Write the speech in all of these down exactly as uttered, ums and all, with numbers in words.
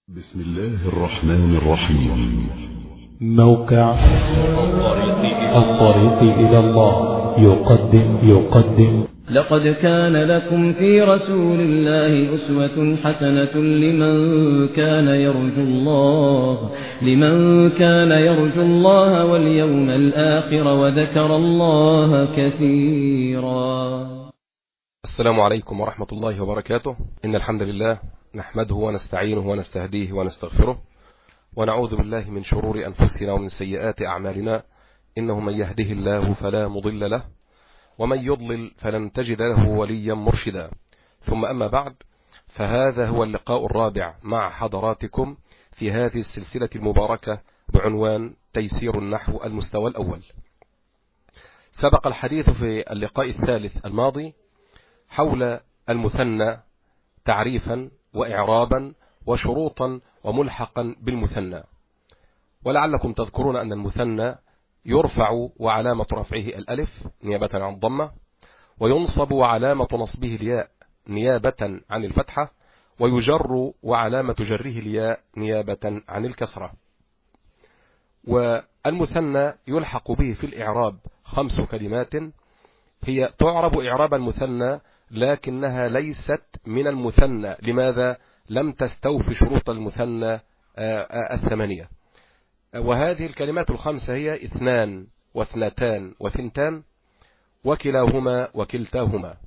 بسم الله الرحمن الرحيم. موقع الطريق إلى الله يقدم يقدم لقد كان لكم في رسول الله أسوة حسنة لمن كان يرجو الله لمن كان يرجو الله واليوم الآخر وذكر الله كثيرا. السلام عليكم ورحمة الله وبركاته. إن الحمد لله نحمده ونستعينه ونستهديه ونستغفره ونعوذ بالله من شرور أنفسنا ومن سيئات أعمالنا، إنه من يهده الله فلا مضل له ومن يضلل فلن تجد له وليا مرشدا. ثم أما بعد، فهذا هو اللقاء الرابع مع حضراتكم في هذه السلسلة المباركة بعنوان تيسير النحو المستوى الأول. سبق الحديث في اللقاء الثالث الماضي حول المثنى تعريفا وإعرابا وشروطا وملحقا بالمثنى، ولعلكم تذكرون أن المثنى يرفع وعلامة رفعه الألف نيابة عن الضمة، وينصب وعلامة نصبه الياء نيابة عن الفتحة، ويجر وعلامة جره الياء نيابة عن الكسرة. والمثنى يلحق به في الإعراب خمس كلمات هي تعرب إعراب المثنى، لكنها ليست من المثنى. لماذا؟ لم تستوفي شروط المثنى الثمانية. وهذه الكلمات الخمسة هي اثنان واثنتان وثنتان وكلاهما وكلتاهما،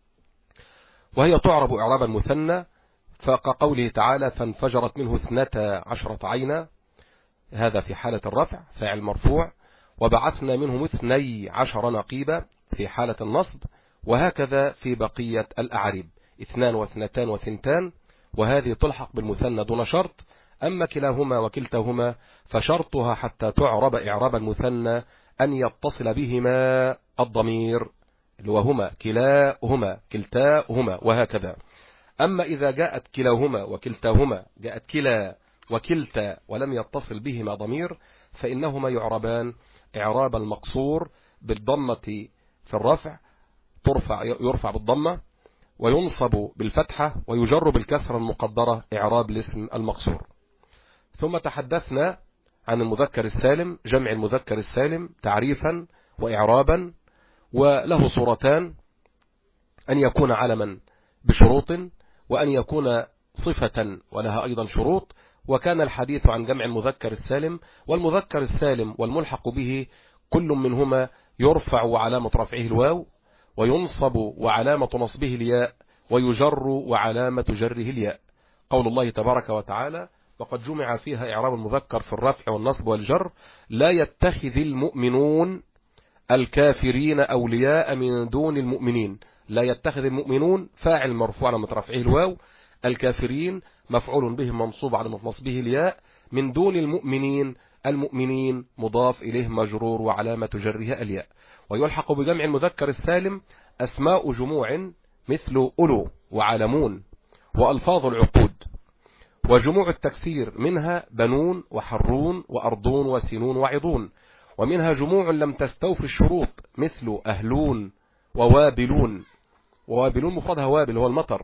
وهي تعرب إعراب المثنى فكقوله تعالى فانفجرت منه اثنتا عشرة عينا، هذا في حالة الرفع فاعل مرفوع، وبعثنا منهم اثني عشر نقيبا في حالة النصب، وهكذا في بقية الأعراب اثنان واثنتان وثنتان، وهذه تلحق بالمثنى دون شرط. أما كلاهما وكلتاهما فشرطها حتى تعرب إعراب المثنى أن يتصل بهما الضمير اللي وهما كلاهما كلتاهما وهكذا. أما إذا جاءت كلاهما وكلتاهما جاءت كلا وكلتا ولم يتصل بهما ضمير، فإنهما يعربان إعراب المقصور بالضمة في الرفع، ترفع يرفع بالضمة وينصب بالفتحة ويجر بالكسرة المقدرة إعراب الاسم المقصور. ثم تحدثنا عن المذكر السالم، جمع المذكر السالم تعريفا وإعرابا، وله صورتان: أن يكون علما بشروط، وأن يكون صفة ولها أيضا شروط. وكان الحديث عن جمع المذكر السالم، والمذكر السالم والملحق به كل منهما يرفع وعلامة رفعه الواو، وينصب وعلامة نصبه الياء، ويجر وعلامة جره الياء. قول الله تبارك وتعالى وقد جمع فيها إعراب المذكر في الرفع والنصب والجر: لا يتخذ المؤمنون الكافرين أولياء من دون المؤمنين. لا يتخذ المؤمنون فاعل مرفوع علامة رفعه الواو، الكافرين مفعول به منصوب على نصبه الياء، من دون المؤمنين المؤمنين مضاف إليه مجرور وعلامة جرها الياء. ويلحق بجمع المذكر السالم أسماء جموع مثل أولو وعالمون وألفاظ العقود، وجموع التكسير منها بنون وحرون وأرضون وسنون وعضون، ومنها جموع لم تستوفي الشروط مثل أهلون ووابلون، ووابلون مفردها وابل هو المطر،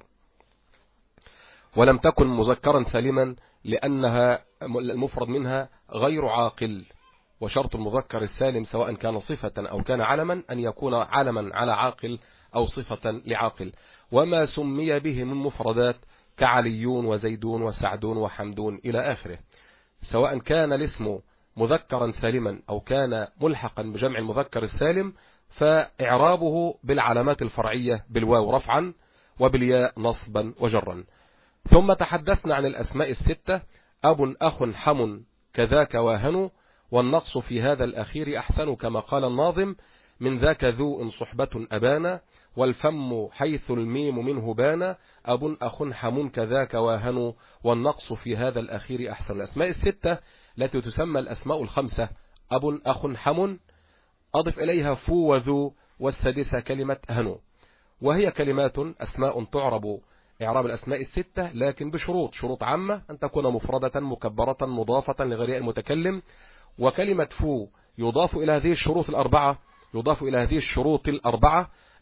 ولم تكن مذكرا سالما لأنها المفرد منها غير عاقل. وشرط المذكر السالم سواء كان صفة أو كان علما أن يكون علما على عاقل أو صفة لعاقل. وما سمي به من مفردات كعليون وزيدون وسعدون وحمدون إلى آخره، سواء كان الاسم مذكرا سالما أو كان ملحقا بجمع المذكر السالم، فإعرابه بالعلامات الفرعية بالواو رفعا وبالياء نصبا وجرا. ثم تحدثنا عن الأسماء الستة: أب أخ حم كذاك واهن، والنقص في هذا الأخير أحسن كما قال الناظم: من ذاك ذو إن صحبة أبانا، والفم حيث الميم منه بانا، أب أخ حم كذاك واهن، والنقص في هذا الأخير أحسن. الأسماء الستة التي تسمى الأسماء الخمسة: أب أخ حم، أضف إليها فو وذو، والسادسة كلمة هنو، وهي كلمات أسماء تعرب إعراب الأسماء الستة لكن بشروط، شروط عامة: أن تكون مفردة مكبرة مضافة لغير المتكلم. وكلمة فو يضاف إلى هذه الشروط الأربعة يضاف إلى هذه الشروط الأربعة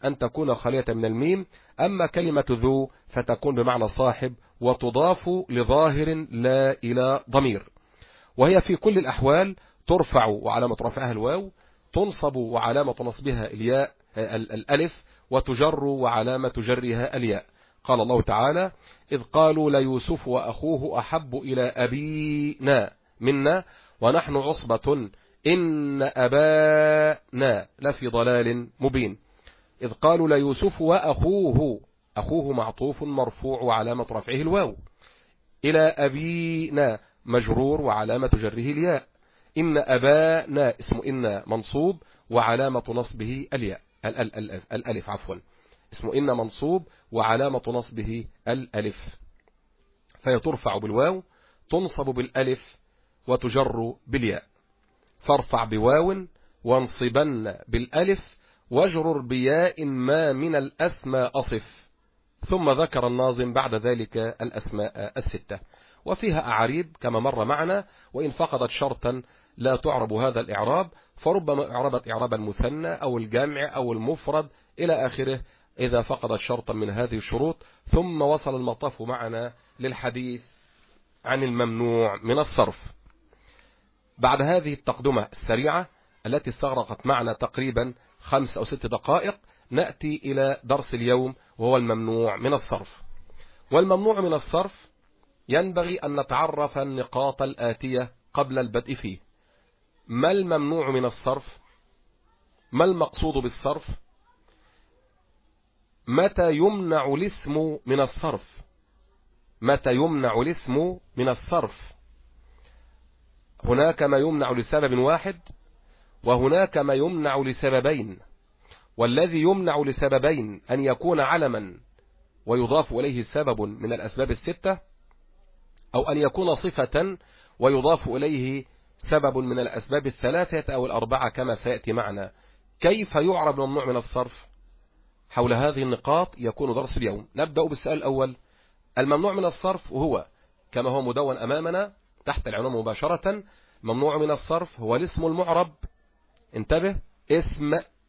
أن تكون خالية من الميم. أما كلمة ذو فتكون بمعنى صاحب وتضاف لظاهر لا إلى ضمير، وهي في كل الأحوال ترفع وعلامة رفعها الواو، تنصب وعلامة نصبها الياء الألف، وتجر وعلامة جرها الياء. قال الله تعالى: إذ قالوا ليوسف وأخوه أحب إلى أبينا منا ونحن عصبة إن أبانا لفي ضلال مبين. إذ قالوا ليوسف وأخوه، أخوه معطوف مرفوع وعلامة رفعه الواو، إلى أبينا مجرور وعلامة جره الياء، إن أبانا اسم إن منصوب وعلامة نصبه الياء الألف, الألف عفوا اسم إن منصوب وعلامة نصبه الألف، فهي ترفع بالواو، تنصب بالألف، وتجر بالياء. فارفع بواو وانصبن بالألف واجرر بياء ما من الأسماء أصف. ثم ذكر الناظم بعد ذلك الأسماء الستة، وفيها أعاريب كما مر معنا، وإن فقدت شرطا لا تعرب هذا الإعراب، فربما اعربت إعراب المثنى أو الجمع أو المفرد إلى آخره إذا فقدت شرطا من هذه الشروط. ثم وصل المطاف معنا للحديث عن الممنوع من الصرف. بعد هذه التقدمة السريعة التي استغرقت معنا تقريبا خمس أو ست دقائق، نأتي إلى درس اليوم وهو الممنوع من الصرف. والممنوع من الصرف ينبغي أن نتعرف النقاط الآتية قبل البدء فيه. ما الممنوع من الصرف؟ ما المقصود بالصرف؟ متى يمنع الاسم من الصرف؟ متى يمنع الاسم من الصرف؟ هناك ما يمنع لسبب واحد، وهناك ما يمنع لسببين. والذي يمنع لسببين أن يكون علما ويضاف إليه سبب من الأسباب الستة، أو أن يكون صفة ويضاف إليه سبب من الأسباب الثلاثة أو الأربعة كما سيأتي معنا. كيف يعرب الممنوع من الصرف؟ حول هذه النقاط يكون درس اليوم. نبدأ بالسؤال الأول. الممنوع من الصرف هو كما هو مدون أمامنا تحت العنوان مباشرة: ممنوع من الصرف هو الاسم المعرب، انتبه، اسم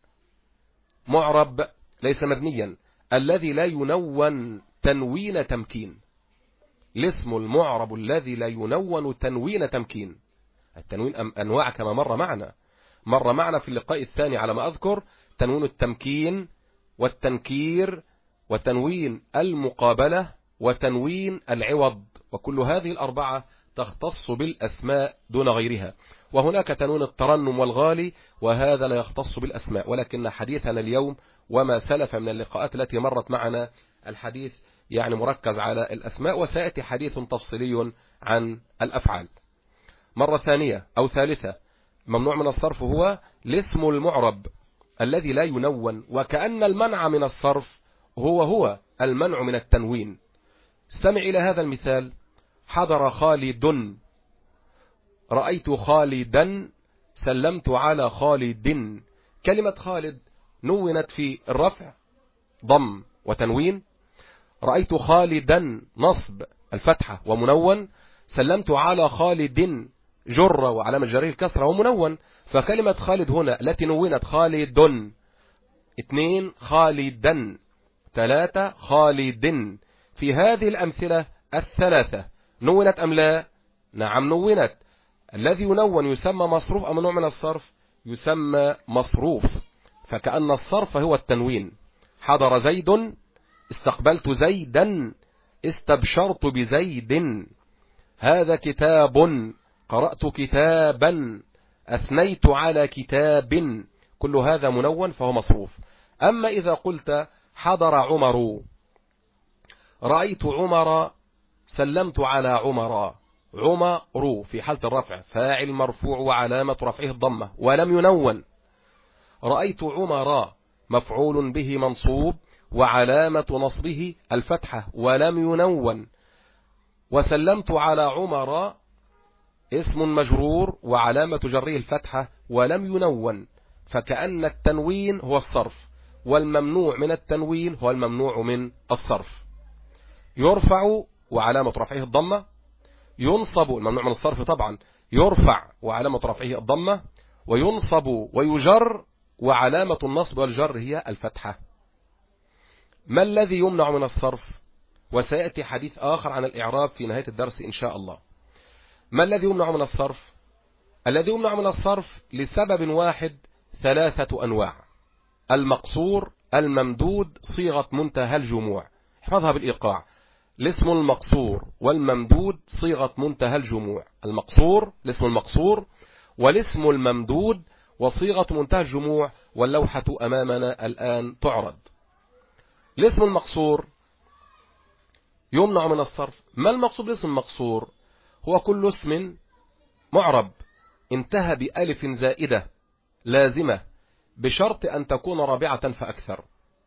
معرب ليس مبنيا، الذي لا ينون تنوين تمكين. الاسم المعرب الذي لا ينون تنوين تمكين. التنوين أنواع كما مر معنا مر معنا في اللقاء الثاني على ما أذكر: تنوين التمكين والتنكير وتنوين المقابلة وتنوين العوض، وكل هذه الأربعة تختص بالأسماء دون غيرها. وهناك تنوين الترنم والغالي، وهذا لا يختص بالأسماء. ولكن حديثنا اليوم وما سلف من اللقاءات التي مرت معنا الحديث يعني مركز على الأسماء، وسيأتي حديث تفصيلي عن الأفعال. مرة ثانية أو ثالثة: ممنوع من الصرف هو الاسم المعرب الذي لا ينون، وكأن المنع من الصرف هو هو المنع من التنوين. استمع إلى هذا المثال: حضر خالد، رأيت خالدا، سلمت على خالد. كلمة خالد نونت في الرفع ضم وتنوين، رأيت خالدا نصب الفتحة ومنون، سلمت على خالد جر وعلامة جره الكسرة ومنون. فكلمة خالد هنا التي نونت خالد، اثنين خالدا، ثلاثة خالد. في هذه الأمثلة الثلاثة نونت أم لا؟ نعم نونت. الذي ينون يسمى مصروف أم ممنوع من الصرف؟ يسمى مصروف. فكأن الصرف هو التنوين. حضر زيد، استقبلت زيدا، استبشرت بزيد. هذا كتاب، قرأت كتابا، أثنيت على كتاب. كل هذا منون فهو مصروف. أما إذا قلت حضر عمر، رأيت عمر، سلمت على عمر. عمر في حالة الرفع فاعل مرفوع وعلامة رفعه الضمة ولم ينون. رأيت عمر مفعول به منصوب وعلامة نصبه الفتحة ولم ينون. وسلمت على عمر اسم مجرور وعلامة جره الفتحة ولم ينون. فكأن التنوين هو الصرف، والممنوع من التنوين هو الممنوع من الصرف. يرفع وعلامة رفعه الضمة، ينصب، الممنوع من الصرف طبعا يرفع وعلامة رفعه الضمة، وينصب ويجر وعلامة النصب والجر هي الفتحة. ما الذي يمنع من الصرف؟ وسيأتي حديث آخر عن الإعراب في نهاية الدرس إن شاء الله. ما الذي يمنع من الصرف؟ الذي يمنع من الصرف لسبب واحد ثلاثة أنواع: المقصور، الممدود، صيغة منتهى الجموع. احفظها بالإيقاع: الاسم المقصور والممدود صيغة منتهى الجموع. المقصور الاسم المقصور، والاسم الممدود، وصيغة منتهى الجموع، واللوحة أمامنا الآن تعرض. الاسم المقصور يمنع من الصرف. ما المقصود بالاسم المقصور؟ هو كل اسم معرب انتهى بألف زائدة لازمة بشرط أن تكون رابعة فأكثر.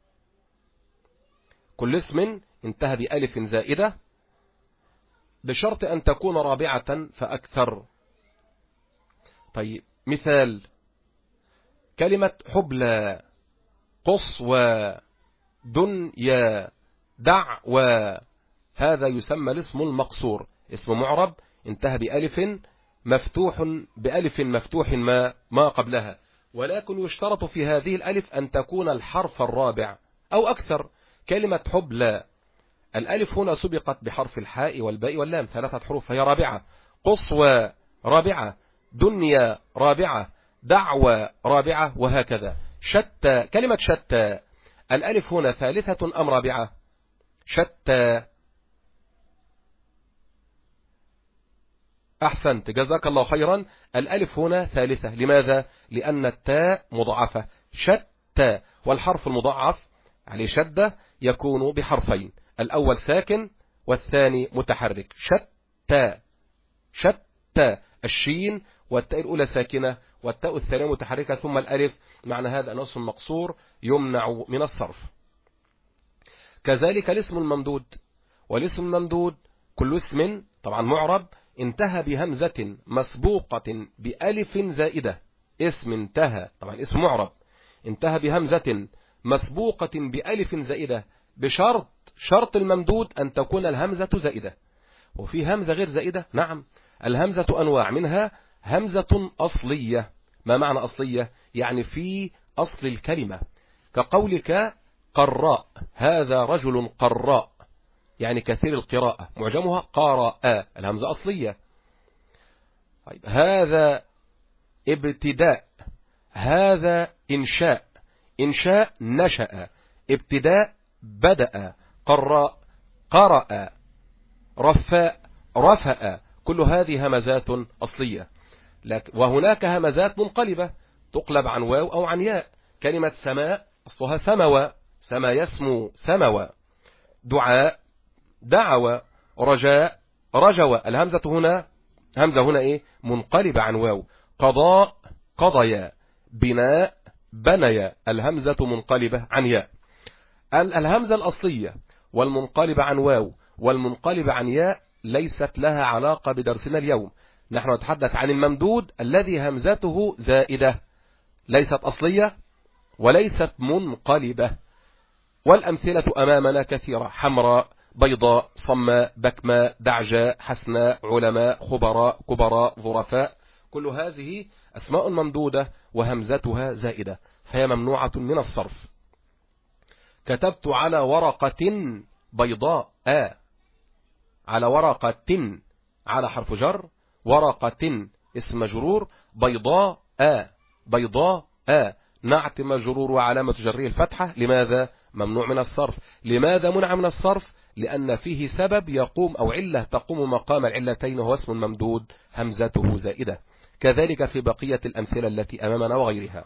كل اسم انتهى بألف زائدة بشرط أن تكون رابعة فأكثر. طيب مثال: كلمة حبلى، قصوى، دنيا، دعوى، هذا يسمى الاسم المقصور، اسم معرب انتهى بألف مفتوح بألف مفتوح ما ما قبلها، ولكن يشترط في هذه الألف أن تكون الحرف الرابع أو أكثر. كلمة حبلى، الألف هنا سبقت بحرف الحاء والباء واللام، ثلاثة حروف، فهي رابعة. قصوى رابعة، دنيا رابعة، دعوى رابعة، وهكذا. شتى، كلمة شتى، الألف هنا ثالثة أم رابعة؟ شتى. أحسنت، جزاك الله خيرا. الألف هنا ثالثة. لماذا؟ لأن التاء مضاعفة. شتى، والحرف المضاعف عليه شدة يكون بحرفين، الأول ساكن والثاني متحرك. شتى، شتى، الشين والتاء الأولى ساكنة والتاء الثانية متحركة ثم الألف. معنى هذا أن اسم مقصور يمنع من الصرف. كذلك الاسم الممدود. والاسم الممدود كل اسم طبعا معرب انتهى بهمزة مسبوقة بألف زائدة. اسم انتهى، طبعا اسم معرب انتهى بهمزة مسبوقة بألف زائدة بشرط، شرط الممدود أن تكون الهمزة زائدة. وفي همزة غير زائدة؟ نعم، الهمزة أنواع، منها همزة أصلية. ما معنى أصلية؟ يعني في أصل الكلمة، كقولك قراء، هذا رجل قراء، يعني كثير القراءة، معجمها قراء، الهمزة أصلية. طيب هذا ابتداء، هذا إنشاء، إنشاء نشأ، ابتداء بدأ، قراء قرأ، رفاء رفأ، كل هذه همزات أصلية. وهناك همزات منقلبة تقلب عن واو أو عن ياء. كلمة سماء أصلها سموى، سما يسمو سموى. دعاء دعوى، رجاء رجوى، الهمزة هنا همزة هنا إيه؟ منقلبة عن واو. قضاء قضيا، بناء بنيا، الهمزة منقلبة عن ياء. الهمزة الأصلية والمنقلبة عن واو والمنقلبة عن ياء ليست لها علاقة بدرسنا اليوم. نحن نتحدث عن الممدود الذي همزته زائدة، ليست أصلية وليست منقلبة. والأمثلة أمامنا كثيرة: حمراء، بيضاء، صماء، بكماء، دعجاء، حسناء، علماء، خبراء، كبراء، ظرفاء، كل هذه أسماء ممدودة وهمزتها زائدة، فهي ممنوعة من الصرف. كتبت على ورقة بيضاء، آ، على ورقة، على حرف جر، ورقة اسم مجرور، بيضاء آ، بيضاء آ، نعت مجرور وعلامة جره الفتحة. لماذا ممنوع من الصرف؟ لماذا منع من الصرف؟ لأن فيه سبب يقوم أو علة تقوم مقام العلتين، وهو اسم ممدود همزته زائدة. كذلك في بقية الأمثلة التي أمامنا وغيرها.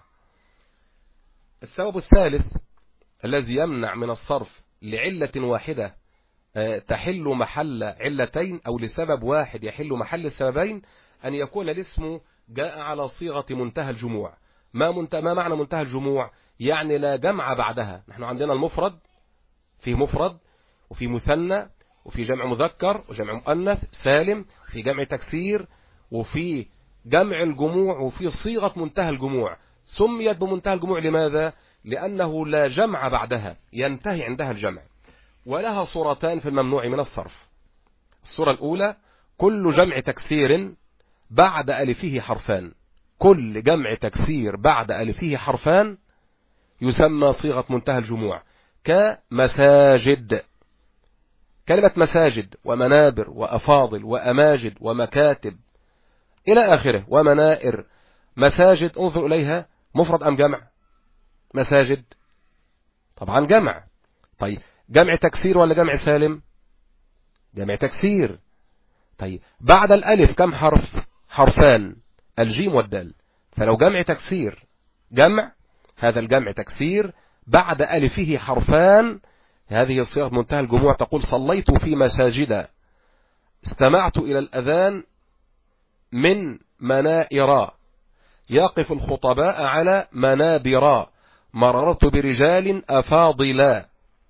السبب الثالث الذي يمنع من الصرف لعلة واحدة تحل محل علتين، أو لسبب واحد يحل محل السببين، أن يكون الاسم جاء على صيغة منتهى الجموع. ما, منت... ما معنى منتهى الجموع؟ يعني لا جمع بعدها. نحن عندنا المفرد، في مفرد وفي مثنى وفي جمع مذكر وجمع مؤنث سالم، في جمع تكسير وفي جمع الجموع وفي صيغة منتهى الجموع. سميت بمنتهى الجموع لماذا؟ لأنه لا جمع بعدها، ينتهي عندها الجمع. ولها صورتان في الممنوع من الصرف. الصورة الأولى: كل جمع تكسير بعد ألفه حرفان. كل جمع تكسير بعد ألفه حرفان يسمى صيغة منتهى الجموع. كمساجد. كلمة مساجد ومنابر وأفاضل وأماجد ومكاتب إلى آخره ومنائر. مساجد انظر إليها مفرد أم جمع؟ مساجد طبعا جمع. طيب جمع تكسير ولا جمع سالم؟ جمع تكسير. طيب بعد الألف كم حرف؟ حرفان، الجيم والدال. فلو جمع تكسير جمع، هذا الجمع تكسير بعد ألفه حرفان، هذه الصيغة منتهى الجموع. تقول صليت في مساجد، استمعت إلى الأذان من منائر، يقف الخطباء على منابر، مررت برجال أفاضلا،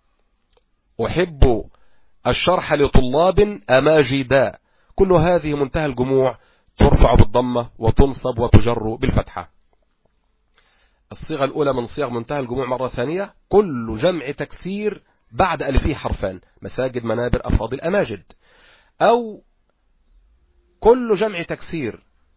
أحب الشرح لطلاب أماجدا. كل هذه منتهى الجموع ترفع بالضمة وتنصب وتجر بالفتحة. الصيغة الأولى من صيغ منتهى الجموع مرة ثانية، كل جمع تكسير بعد ألفه حرفان، مساجد منابر أفاضل أماجد. أو كل جمع تكسير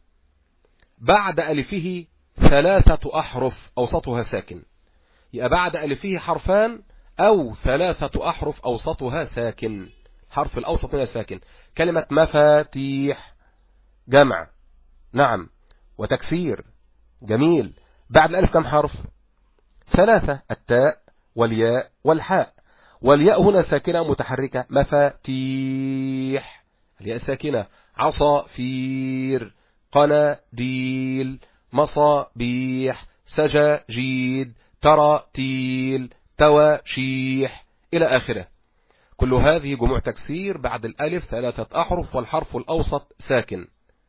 بعد ألفه ثلاثة أحرف أوسطها ساكن، يبقى بعد ألفه حرفان أو ثلاثة أحرف أوسطها ساكن، حرف الأوسط منها ساكن. كلمة مفاتيح جمع، نعم، وتكسير، جميل. بعد الألف كم حرف؟ ثلاثة، التاء والياء والحاء، والياء هنا ساكنة متحركة، مفاتيح، الياء ساكنة. عصافير، قناديل، مصابيح، سجاجيد، تراتيل، تواشيح إلى آخره. كل هذه جموع تكسير بعد الألف ثلاثة أحرف والحرف الأوسط ساكن.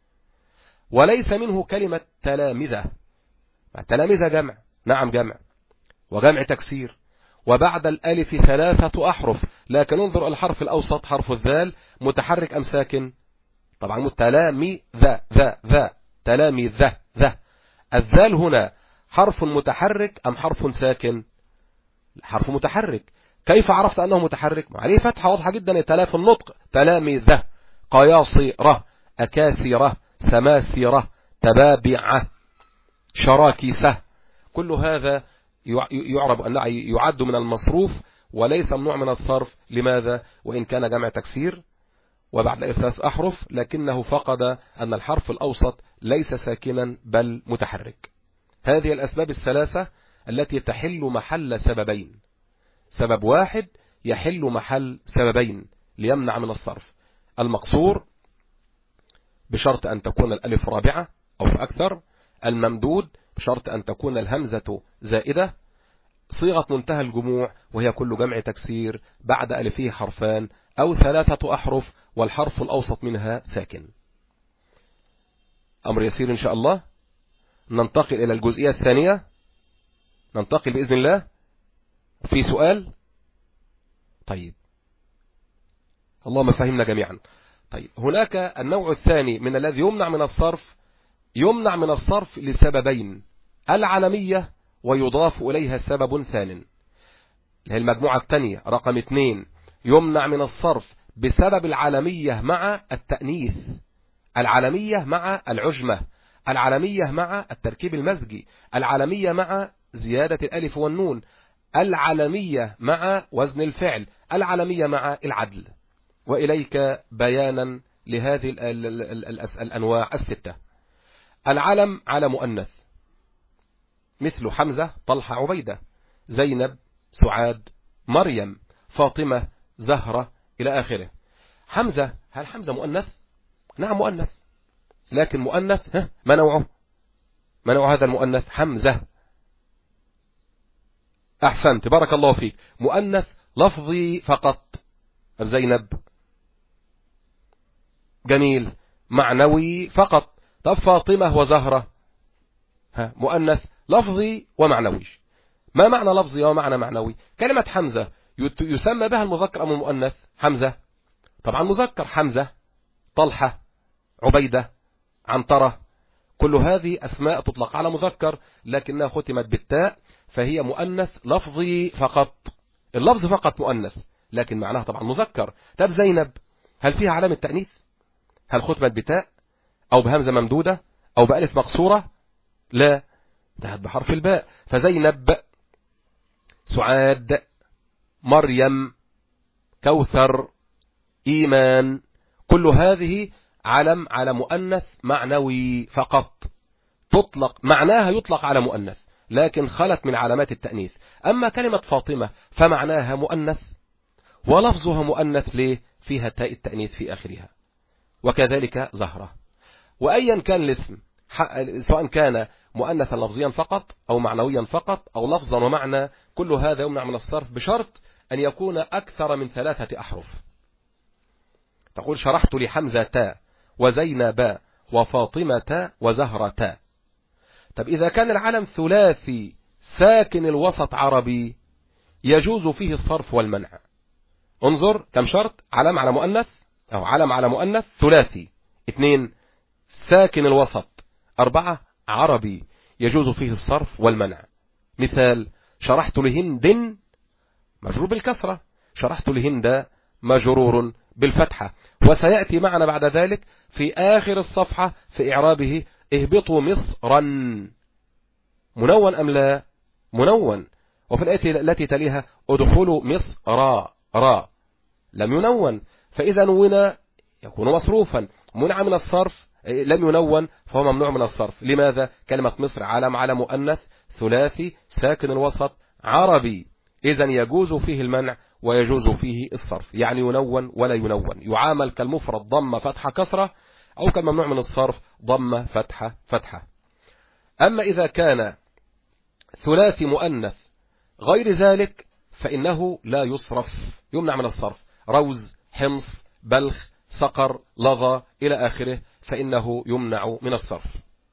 وليس منه كلمة تلامذة. تلامذة جمع، نعم جمع وجمع تكسير، وبعد الألف ثلاثة أحرف، لكن انظر الحرف الأوسط حرف الذال متحرك أم ساكن؟ طبعا تلامذة ذا ذا تلامذة ذا. الذال هنا حرف متحرك أم حرف ساكن؟ حرف متحرك. كيف عرفت أنه متحرك؟ عليه فتحة واضحة جدا تلاف النطق. تلامذة، قياصرة، أكاسرة، سماسرة، تبابعة، شراكسة. كل هذا يعرب أنه يعد من المصروف وليس نوع من الصرف. لماذا؟ وإن كان جمع تكسير وبعد ثلاث أحرف، لكنه فقد أن الحرف الأوسط ليس ساكنا بل متحرك. هذه الأسباب الثلاثة التي تحل محل سببين. سبب واحد يحل محل سببين ليمنع من الصرف: المقصور بشرط أن تكون الألف رابعة أو فأكثر، الممدود بشرط أن تكون الهمزة زائدة، صيغة منتهى الجموع وهي كل جمع تكسير بعد ألفه حرفان أو ثلاثة أحرف والحرف الأوسط منها ساكن. أمر يسير إن شاء الله. ننتقل إلى الجزئية الثانية، ننتقل بإذن الله. في سؤال؟ طيب اللهم فهمنا جميعا. طيب هناك النوع الثاني من الذي يمنع من الصرف، يمنع من الصرف لسببين: العلمية ويضاف إليها سبب ثان. هي المجموعة الثانية رقم اثنين، يمنع من الصرف بسبب العلمية مع التأنيث، العلمية مع العجمة، العلمية مع التركيب المزجي، العلمية مع زيادة الألف والنون، العلمية مع وزن الفعل، العلمية مع العدل. وإليك بيانا لهذه ال ال ال ال الأنواع الستة. العلم على مؤنث مثل حمزة، طلحة، عبيدة، زينب، سعاد، مريم، فاطمة، زهرة إلى آخره. حمزة، هل حمزة مؤنث؟ نعم مؤنث، لكن مؤنث ها ما نوعه؟ ما نوع هذا المؤنث؟ حمزة. أحسنت، بارك الله فيك. مؤنث لفظي فقط. زينب جميل، معنوي فقط. طب فاطمة وزهرة ها مؤنث لفظي ومعنوي. ما معنى لفظي ومعنى معنوي؟ كلمة حمزة يسمى بها المذكر أم المؤنث؟ حمزة طبعا مذكر، حمزة، طلحة، عبيدة، عنترة، كل هذه أسماء تطلق على مذكر لكنها ختمت بالتاء فهي مؤنث لفظي فقط. اللفظ فقط مؤنث لكن معناها طبعا مذكر. طب زينب هل فيها علامة تأنيث؟ هل ختمت بتاء أو بهمزة ممدودة أو بألف مقصورة؟ لا، انتهت بحرف الباء. فزينب، سعاد، مريم، كوثر، إيمان، كل هذه علم على مؤنث معنوي فقط، تطلق معناها يطلق على مؤنث لكن خلت من علامات التأنيث. أما كلمة فاطمة فمعناها مؤنث ولفظها مؤنث ليه؟ فيها تاء التأنيث في آخرها. وكذلك زهرة. وأيا كان الاسم سواء كان مؤنثا لفظيا فقط أو معنويا فقط أو لفظا ومعنى، كل هذا يمنع من الصرف بشرط أن يكون أكثر من ثلاثة أحرف. تقول شرحت لحمزة تاء وزينب وفاطمة وزهرة. طب إذا كان العلم ثلاثي ساكن الوسط عربي يجوز فيه الصرف والمنع. انظر كم شرط: علم على مؤنث أو علم على مؤنث ثلاثي، اثنين ساكن الوسط، أربعة عربي يجوز فيه الصرف والمنع. مثال: شرحت لهند مجرور بالكسرة، شرحت لهند مجرور بالفتحة. وسيأتي معنا بعد ذلك في آخر الصفحة في إعرابه: اهبطوا مصرا. منون أم لا؟ منون. وفي الآية التي تليها: ادخلوا مصر را را، لم ينون، فإذا نون يكون مصروفا. منع من الصرف، لم ينون فهو ممنوع من الصرف. لماذا؟ كلمة مصر علم على مؤنث ثلاثي ساكن الوسط عربي، إذا يجوز فيه المنع ويجوز فيه الصرف، يعني ينون ولا ينون، يعامل كالمفرد ضم فتحة كسرة أو كالممنوع من الصرف ضم فتحة فتحة. أما إذا كان ثلاثي مؤنث غير ذلك فإنه لا يصرف، يمنع من الصرف. روز، حمص، بلخ، صقر، لظى إلى آخره فإنه يمنع من الصرف.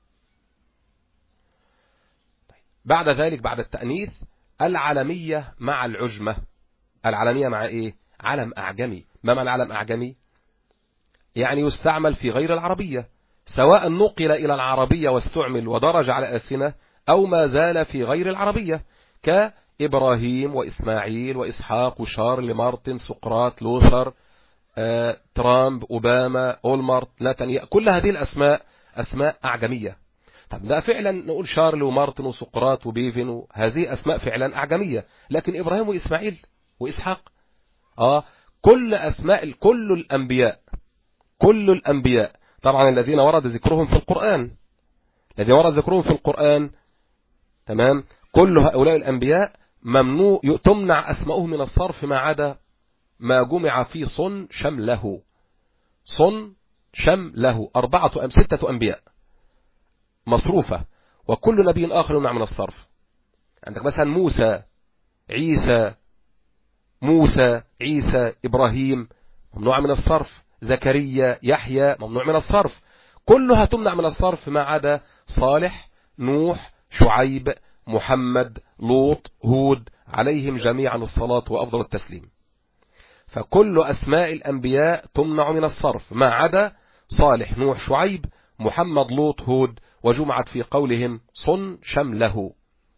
بعد ذلك بعد التأنيث العلمية مع العجمة. العلمية مع إيه؟ علم أعجمي. ما معنى علم أعجمي؟ يعني يستعمل في غير العربية، سواء نقل إلى العربية واستعمل ودرج على ألسنة أو ما زال في غير العربية، كإبراهيم وإسماعيل وإسحاق وشارل مارتن سقراط لوثر آه، ترامب أوباما أولمارت نتنياهو، كل هذه الأسماء أسماء أعجمية. طب ده فعلا نقول شارل ومارتن وسقراط وبيفن، هذه أسماء فعلا أعجمية. لكن إبراهيم وإسماعيل وإسحاق آه كل أسماء كل الأنبياء كل الأنبياء طبعا الذين ورد ذكرهم في القرآن الذين ورد ذكرهم في القرآن تمام، كل هؤلاء الأنبياء ممنوع تمنع أسماؤهم من الصرف ما عدا ما جمع في صن شمله. صن شمله أربعة أم ستة أنبياء مصروفة، وكل نبي آخر يمنع من الصرف. عندك مثلا موسى، عيسى، موسى، عيسى، إبراهيم ممنوع من الصرف، زكريا، يحيى ممنوع من الصرف، كلها تمنع من الصرف ما عدا صالح، نوح، شعيب، محمد، لوط، هود، عليهم جميعا الصلاة وأفضل التسليم. فكل أسماء الأنبياء تمنع من الصرف ما عدا صالح، نوح، شعيب، محمد، لوط، هود، وجمعت في قولهم صن شمله.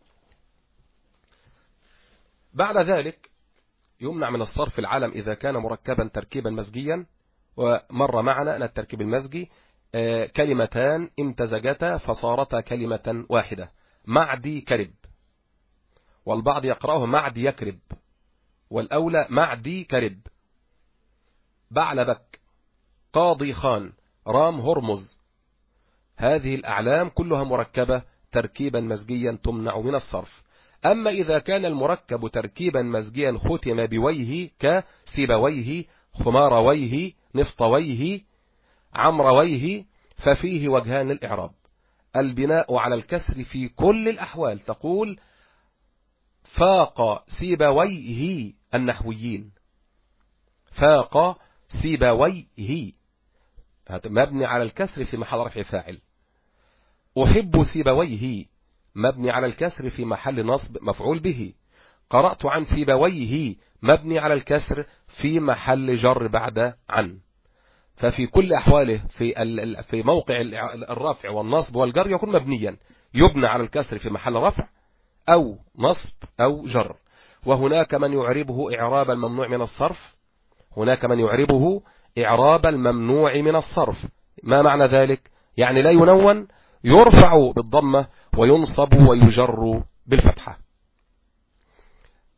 بعد ذلك يمنع من الصرف العلم إذا كان مركبا تركيبا مزجيا. ومر معنا أن التركيب المزجي كلمتان امتزجتا فصارتا كلمة واحدة. معدي كرب، والبعض يقرأه معدي يكرب، والأولى معدي كرب. بعلبك، قاضي خان، رام هرمز، هذه الأعلام كلها مركبة تركيبا مزجيا تمنع من الصرف. أما إذا كان المركب تركيبا مزجيا ختم بويه كسيبويه، خمارويه، نفطويه، عمرويه، ففيه وجهان للإعراب: البناء على الكسر في كل الأحوال، تقول فاق سيبويه النحويين، فاق سيبويه مبني على الكسر في محل رفع فاعل. أحب سيبويه مبني على الكسر في محل نصب مفعول به. قرأت عن سيبويه مبني على الكسر في محل جر بعد عن. ففي كل أحواله في في موقع الرفع والنصب والجر يكون مبنيا، يبنى على الكسر في محل رفع أو نصب أو جر. وهناك من يعربه إعراب الممنوع من الصرف، هناك من يعربه إعراب الممنوع من الصرف. ما معنى ذلك؟ يعني لا ينون، يرفع بالضمة وينصب ويجر بالفتحة.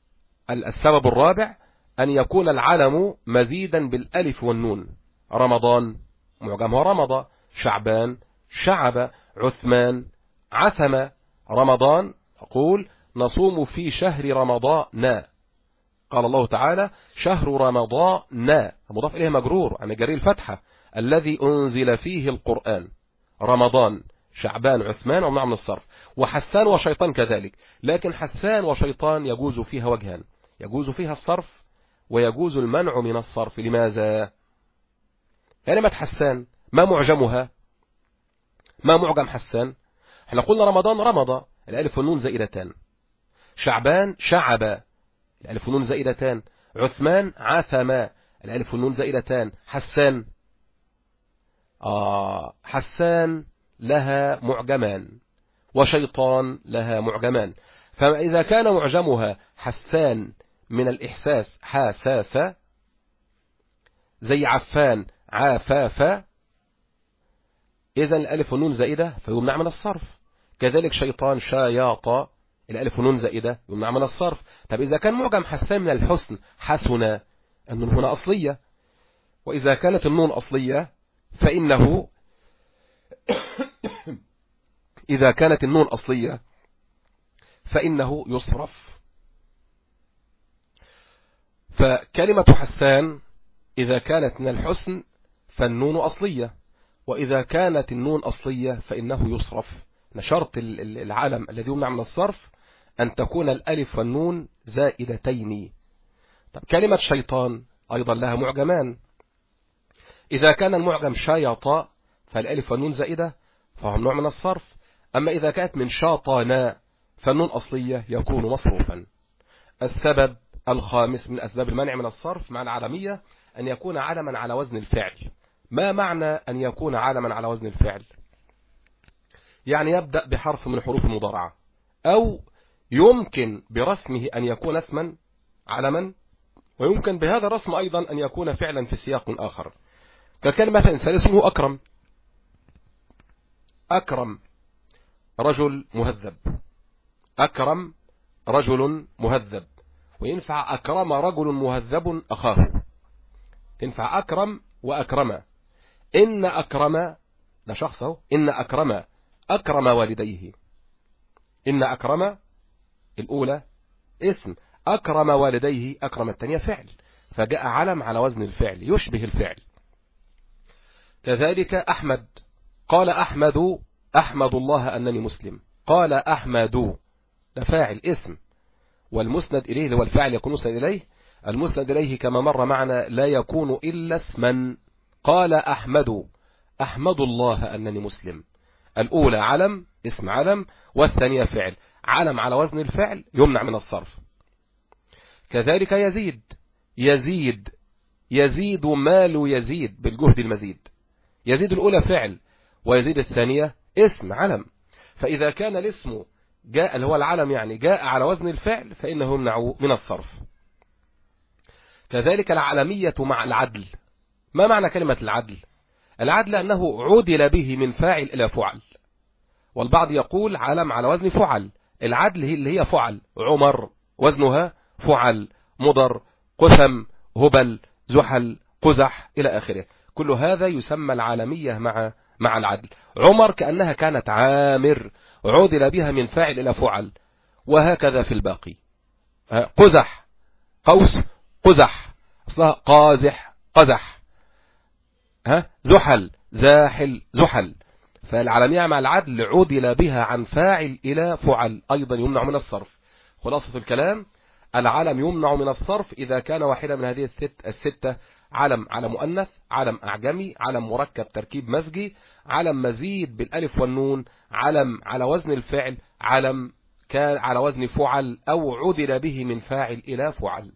السبب الرابع أن يكون العلم مزيدا بالألف والنون. رمضان معجمها رمض، شعبان شعب، عثمان عثم. رمضان أقول نصوم في شهر رمضان، قال الله تعالى شهر رمضان، مضاف إليه مجرور عن جرير الفتحة، الذي أنزل فيه القرآن. رمضان شعبان عثمان ومنع من الصرف. وحسان وشيطان كذلك، لكن حسان وشيطان يجوز فيها وجهان، يجوز فيها الصرف ويجوز المنع من الصرف. لماذا؟ كلمة حسان ما معجمها؟ ما معجم حسان؟ احنا قلنا رمضان رمض، الالف والنون زائدتان. شعبان شعب، الالف والنون زائدتان. عثمان عثم، الالف والنون زائدتان. حسان آه حسان لها معجمان، وشيطان لها معجمان. فإذا كان معجمها حسان من الإحساس حاساسة، زي عفان عافافة، إذن الألف والنون زائدة فيمنع من الصرف. كذلك شيطان شياطة، الألف والنون زائدة يمنع من الصرف. طب إذا كان معجم حسان من الحسن حسنا، النون هنا أصلية، وإذا كانت النون أصلية فإنه إذا كانت النون أصلية فإنه يصرف. فكلمة حسان إذا كانت من الحسن فالنون أصلية، وإذا كانت النون أصلية فإنه يصرف. شرط العلم الذي يمنع من الصرف أن تكون الألف والنون زائدتين. طب كلمة شيطان أيضا لها معجمان. إذا كان المعجم شيطا فالألف والنون زائدة فهو ممنوع من الصرف. أما إذا كانت من شاطانا فالنون أصلية يكون مصروفا. السبب الخامس من أسباب المنع من الصرف مع العلمية أن يكون علما على وزن الفعل. ما معنى أن يكون علما على وزن الفعل؟ يعني يبدأ بحرف من حروف المضارعة، أو يمكن برسمه أن يكون اسما علما، ويمكن بهذا الرسم أيضا أن يكون فعلا في سياق آخر. ككلمة إنسان اسمه أكرم، أكرم رجل مهذب، أكرم رجل مهذب. وينفع أكرم رجل مهذب أخاه، تنفع أكرم وأكرم. إن أكرم ده شخصه، إن أكرم أكرم والديه. إن أكرم الأولى اسم، أكرم والديه أكرم الثانية فعل، فجاء علم على وزن الفعل يشبه الفعل. كذلك أحمد، قال أحمد أحمد الله أنني مسلم. قال أحمد ده فاعل اسم، والمسند إليه اللي هو الفاعل يكون مسند إليه. المسند إليه كما مر معنا لا يكون إلا اسما. قال أحمد أحمد الله أنني مسلم. الأولى علم اسم علم، والثانية فعل. علم على وزن الفعل يمنع من الصرف. كذلك يزيد، يزيد يزيد مال يزيد بالجهد المزيد. يزيد الأولى فعل، ويزيد الثانية اسم علم. فإذا كان الاسم جاء اللي هو العلم يعني جاء على وزن الفعل فإنه يمنع من الصرف. كذلك العلمية مع العدل. ما معنى كلمة العدل؟ العدل أنه عدل به من فاعل إلى فعل، والبعض يقول علم على وزن فعل. العدل هي اللي هي فعل، عمر وزنها فعل، مضر قثم هبل زحل قزح إلى آخره. كل هذا يسمى العالمية مع مع العدل. عمر كأنها كانت عامر، عدل بها من فاعل إلى فعل، وهكذا في الباقي. قزح قوس قزح، أصلها قازح قزح. ها زحل زاحل زحل. فالعالمية مع العدل عدل بها عن فاعل إلى فعل، أيضا يمنع من الصرف. خلاصة الكلام: العلم يمنع من الصرف إذا كان واحدة من هذه الست الستة: علم على مؤنث، علم أعجمي، علم مركب تركيب مزجي، علم مزيد بالألف والنون، علم على وزن الفعل، علم كان على وزن فعل أو عدل به من فاعل إلى فعل.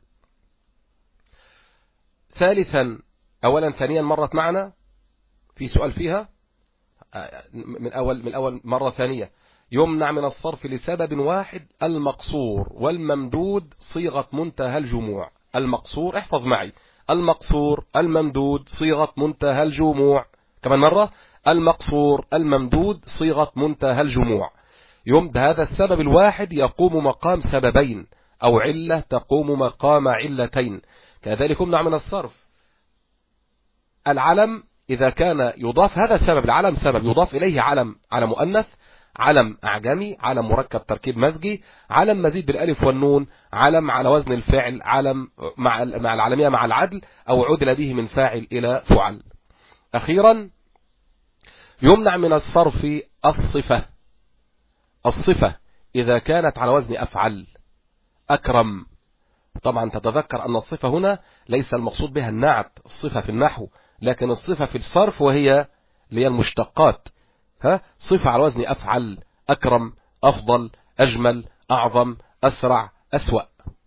ثالثا، أولا ثانيا مرت معنا في سؤال فيها من أول من أول مرة ثانية: يمنع من الصرف لسبب واحد: المقصور والممدود صيغة منتهى الجموع. المقصور احفظ معي: المقصور الممدود صيغة منتهى الجموع. كمان مرة: المقصور الممدود صيغة منتهى الجموع. يوم هذا السبب الواحد يقوم مقام سببين: أو علة تقوم مقام علتين. كذلك يمنع من الصرف العلم إذا كان يضاف، هذا السبب، العلم سبب يضاف إليه علم على مؤنث، علم أعجمي، علم مركب تركيب مزجي، علم مزيد بالألف والنون، علم على وزن الفعل، علم مع مع العالمية مع العدل، أو عدل به من فاعل إلى فعل. أخيرا يمنع من الصرف الصفة. الصفة إذا كانت على وزن أفعل. أكرم، طبعا تتذكر أن الصفة هنا ليس المقصود بها النعت، الصفة في النحو، لكن الصفة في الصرف وهي اللي هي المشتقات. ها، صفة على وزن أفعل: أكرم، أفضل، أجمل، أعظم، أسرع، أسوأ.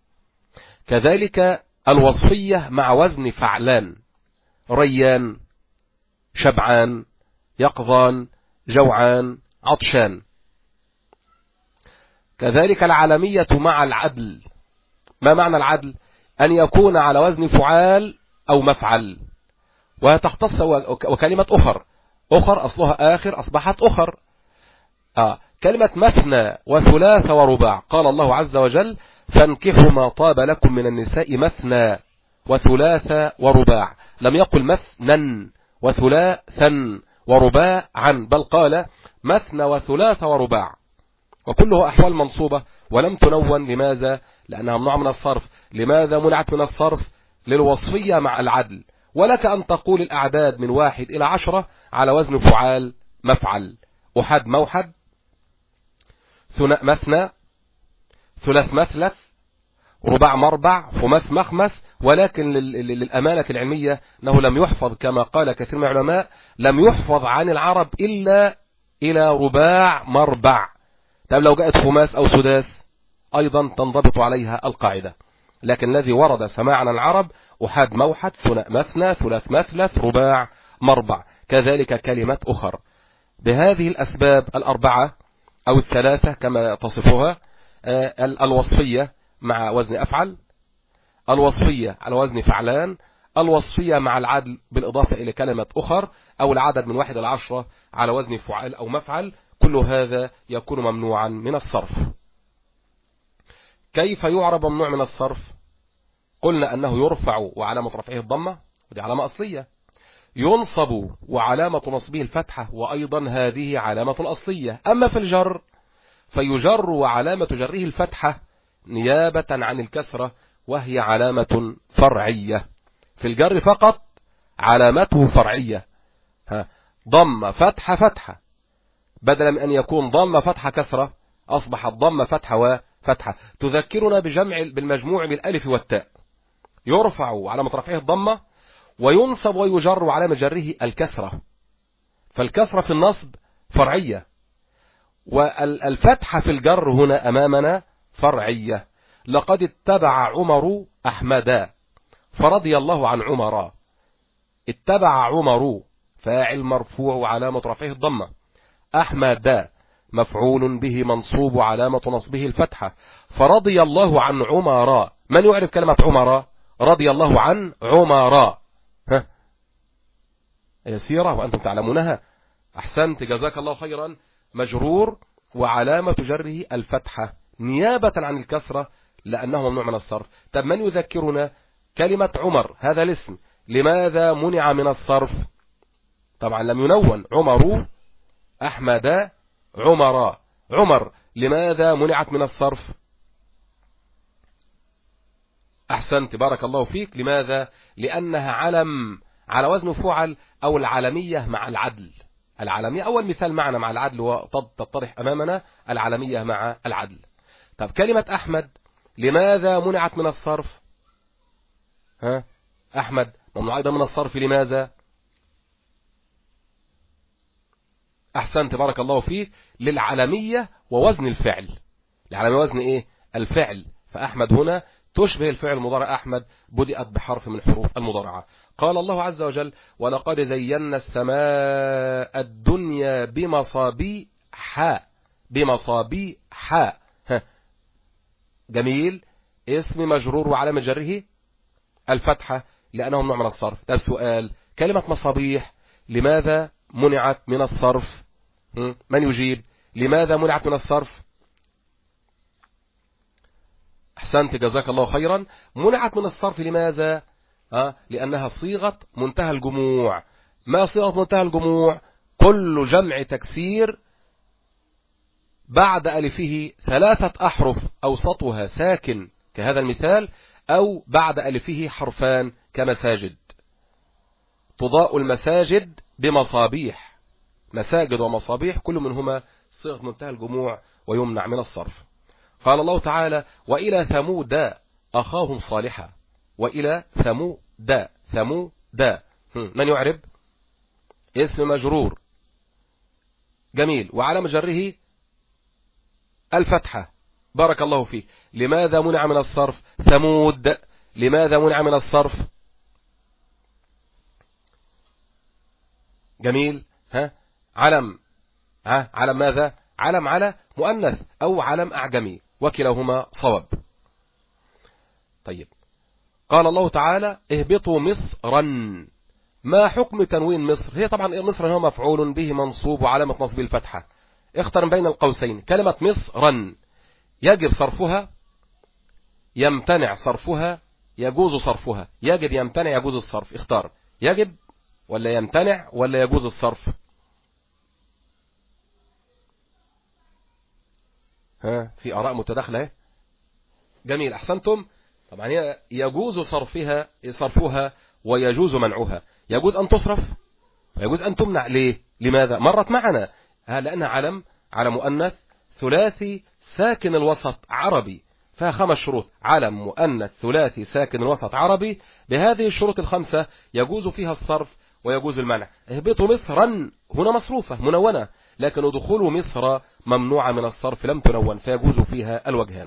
كذلك الوصفية مع وزن فعلان: ريان، شبعان، يقظان، جوعان، عطشان. كذلك العالمية مع العدل. ما معنى العدل؟ أن يكون على وزن فعال أو مفعل، وتختص وكلمة أخر. أخر أصلها آخر، أصبحت أخر. آه. كلمة مثنى وثلاث ورباع، قال الله عز وجل: فانكحوا ما طاب لكم من النساء مثنى وثلاث ورباع. لم يقل مثنى وثلاثا ورباعا، بل قال مثنى وثلاث ورباع، وكله أحوال منصوبة ولم تنون. لماذا؟ لأنها ممنوعة من الصرف. لماذا منعت من الصرف؟ للوصفية مع العدل. ولك أن تقول الأعداد من واحد إلى عشرة على وزن فعال مفعل: أحد موحد، ثناء مثنى، ثلاث مثلث، رباع مربع، خماس مخمس. ولكن للأمانة العلمية أنه لم يحفظ كما قال كثير من العلماء، لم يحفظ عن العرب إلا إلى رباع مربع. طب لو جاءت خماس أو سداس أيضا تنضبط عليها القاعدة، لكن الذي ورد سماعا عن العرب أحد موحد، ثناء مثنى، ثلاث مثلث، رباع مربع. كذلك كلمة أخر. بهذه الأسباب الأربعة أو الثلاثة كما تصفها: الوصفية مع وزن أفعل، الوصفية على وزن فعلان، الوصفية مع العدل بالإضافة إلى كلمة أخر، أو العدد من واحد إلى عشرة على وزن فعال أو مفعل. كل هذا يكون ممنوعا من الصرف. كيف يعرب ممنوع من الصرف؟ قلنا أنه يرفع وعلامة رفعه الضمة، ودي علامة أصلية. ينصب وعلامة نصبه الفتحة، وأيضا هذه علامة أصلية. أما في الجر فيجر وعلامة جره الفتحة نيابة عن الكسرة، وهي علامة فرعية. في الجر فقط علامته فرعية، ها، ضم فتحة فتحة، بدلا من أن يكون ضم فتحة كسرة أصبحت ضم فتحة وفتحة. تذكرنا بجمع بالمجموع بالألف والتاء. يرفع علامة رفعه الضمة، وينصب ويجر علامة جره الكسرة، فالكسرة في النصب فرعية، والفتحة في الجر هنا أمامنا فرعية. لقد اتبع عمر أحمدا فرضي الله عن عمر. اتبع عمر فاعل مرفوع وعلامة رفعه الضمة، أحمد مفعول به منصوب وعلامة نصبه الفتحة، فرضي الله عن عمر. من يعرف كلمة عمر؟ رضي الله عن عمر، ها يسيرة وأنتم تعلمونها. أحسنت، جزاك الله خيرا. مجرور وعلامة جره الفتحة نيابة عن الكسرة لأنه ممنوع من الصرف. طب من يذكرنا كلمة عمر؟ هذا الاسم لماذا منع من الصرف؟ طبعا لم ينون. عمر، أحمد، عمر. عمر لماذا منعت من الصرف؟ أحسنت، بارك الله فيك. لماذا؟ لأنها علم على وزن فعل، أو العالمية مع العدل. العالمية أول مثال معنا مع العدل، وتتضح أمامنا العالمية مع العدل. طب كلمة أحمد لماذا منعت من الصرف؟ ها، أحمد ممنوع أيضا من الصرف. لماذا؟ أحسنت، بارك الله فيك. للعالمية ووزن الفعل. العالمية وزن إيه؟ الفعل. فأحمد هنا تشبه الفعل المضارع أحمد، بدأت بحرف من حروف المضارعة. قال الله عز وجل: ولقد زينا السماء الدنيا بمصابيح. بمصابيح، جميل. اسم مجرور وعلامة جره الفتحة لأنه ممنوع من الصرف. ده السؤال، كلمة مصابيح لماذا منعت من الصرف؟ من يجيب؟ لماذا منعت من الصرف؟ أحسنت جزاك الله خيرا. منعت من الصرف لماذا؟ أه؟ لأنها صيغة منتهى الجموع. ما صيغة منتهى الجموع؟ كل جمع تكسير بعد ألفه ثلاثة أحرف أوسطها ساكن كهذا المثال، أو بعد ألفه حرفان كمساجد. تضاء المساجد بمصابيح، مساجد ومصابيح كل منهما صيغة منتهى الجموع ويمنع من الصرف. قال الله تعالى: وإلى ثمود أخاهم صالحا. وإلى ثمود ثمود من يعرب؟ اسم مجرور. جميل. وعلى جره الفتحة. بارك الله فيك. لماذا منع من الصرف؟ ثمود لماذا منع من الصرف؟ جميل. ها علم. ها علم ماذا؟ علم على مؤنث أو علم أعجمي، وكلاهما صواب. طيب، قال الله تعالى: اهبطوا مصرا. ما حكم تنوين مصر؟ هي طبعا مصر هو مفعول به منصوب وعلامة نصب الفتحة. اختر بين القوسين. كلمة مصرا يجب صرفها، يمتنع صرفها، يجوز صرفها. يجب، يمتنع، يجوز الصرف. اختار. يجب ولا يمتنع ولا يجوز الصرف؟ ها في آراء متداخلة. جميل، أحسنتم. طبعا هي يجوز صرفها صرفها ويجوز منعها. يجوز أن تصرف ويجوز أن تمنع. ليه؟ لماذا؟ مرت معنا. ها لأنها علم على مؤنث ثلاثي ساكن الوسط عربي، فيها خمس شروط: علم مؤنث ثلاثي ساكن الوسط عربي. بهذه الشروط الخمسة يجوز فيها الصرف ويجوز المنع. اهبطوا مصرا هنا مصروفة منونة، لكن دخول مصر ممنوعة من الصرف لم تنون، فيجوز فيها الوجهان.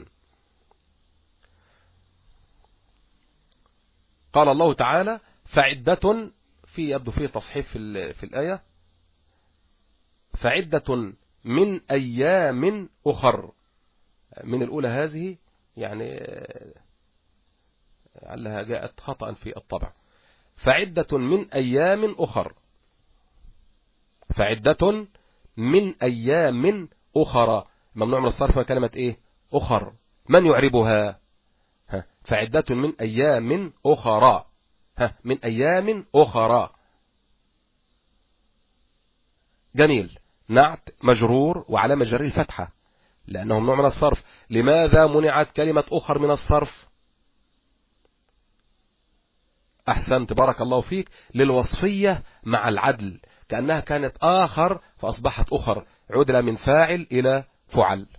قال الله تعالى: فعدة، في يبدو فيه تصحيف في, في الآية، فعدة من أيام أخر. من الأولى هذه يعني علها جاءت خطأ في الطبع. فعدة من أيام أخر. فعدة من أيام أخرى. ممنوع من الصرف كلمة إيه؟ أخر. من يعربها؟ ها. فعدة من أيام أخرى. ها. من أيام أخرى. جميل. نعت مجرور وعلامة جره الفتحة لأنه ممنوع من الصرف. لماذا منعت كلمة أخر من الصرف؟ أحسنت بارك الله فيك. للوصفية مع العدل، كأنها كانت آخر فأصبحت أخر، عدل من فاعل إلى فعل.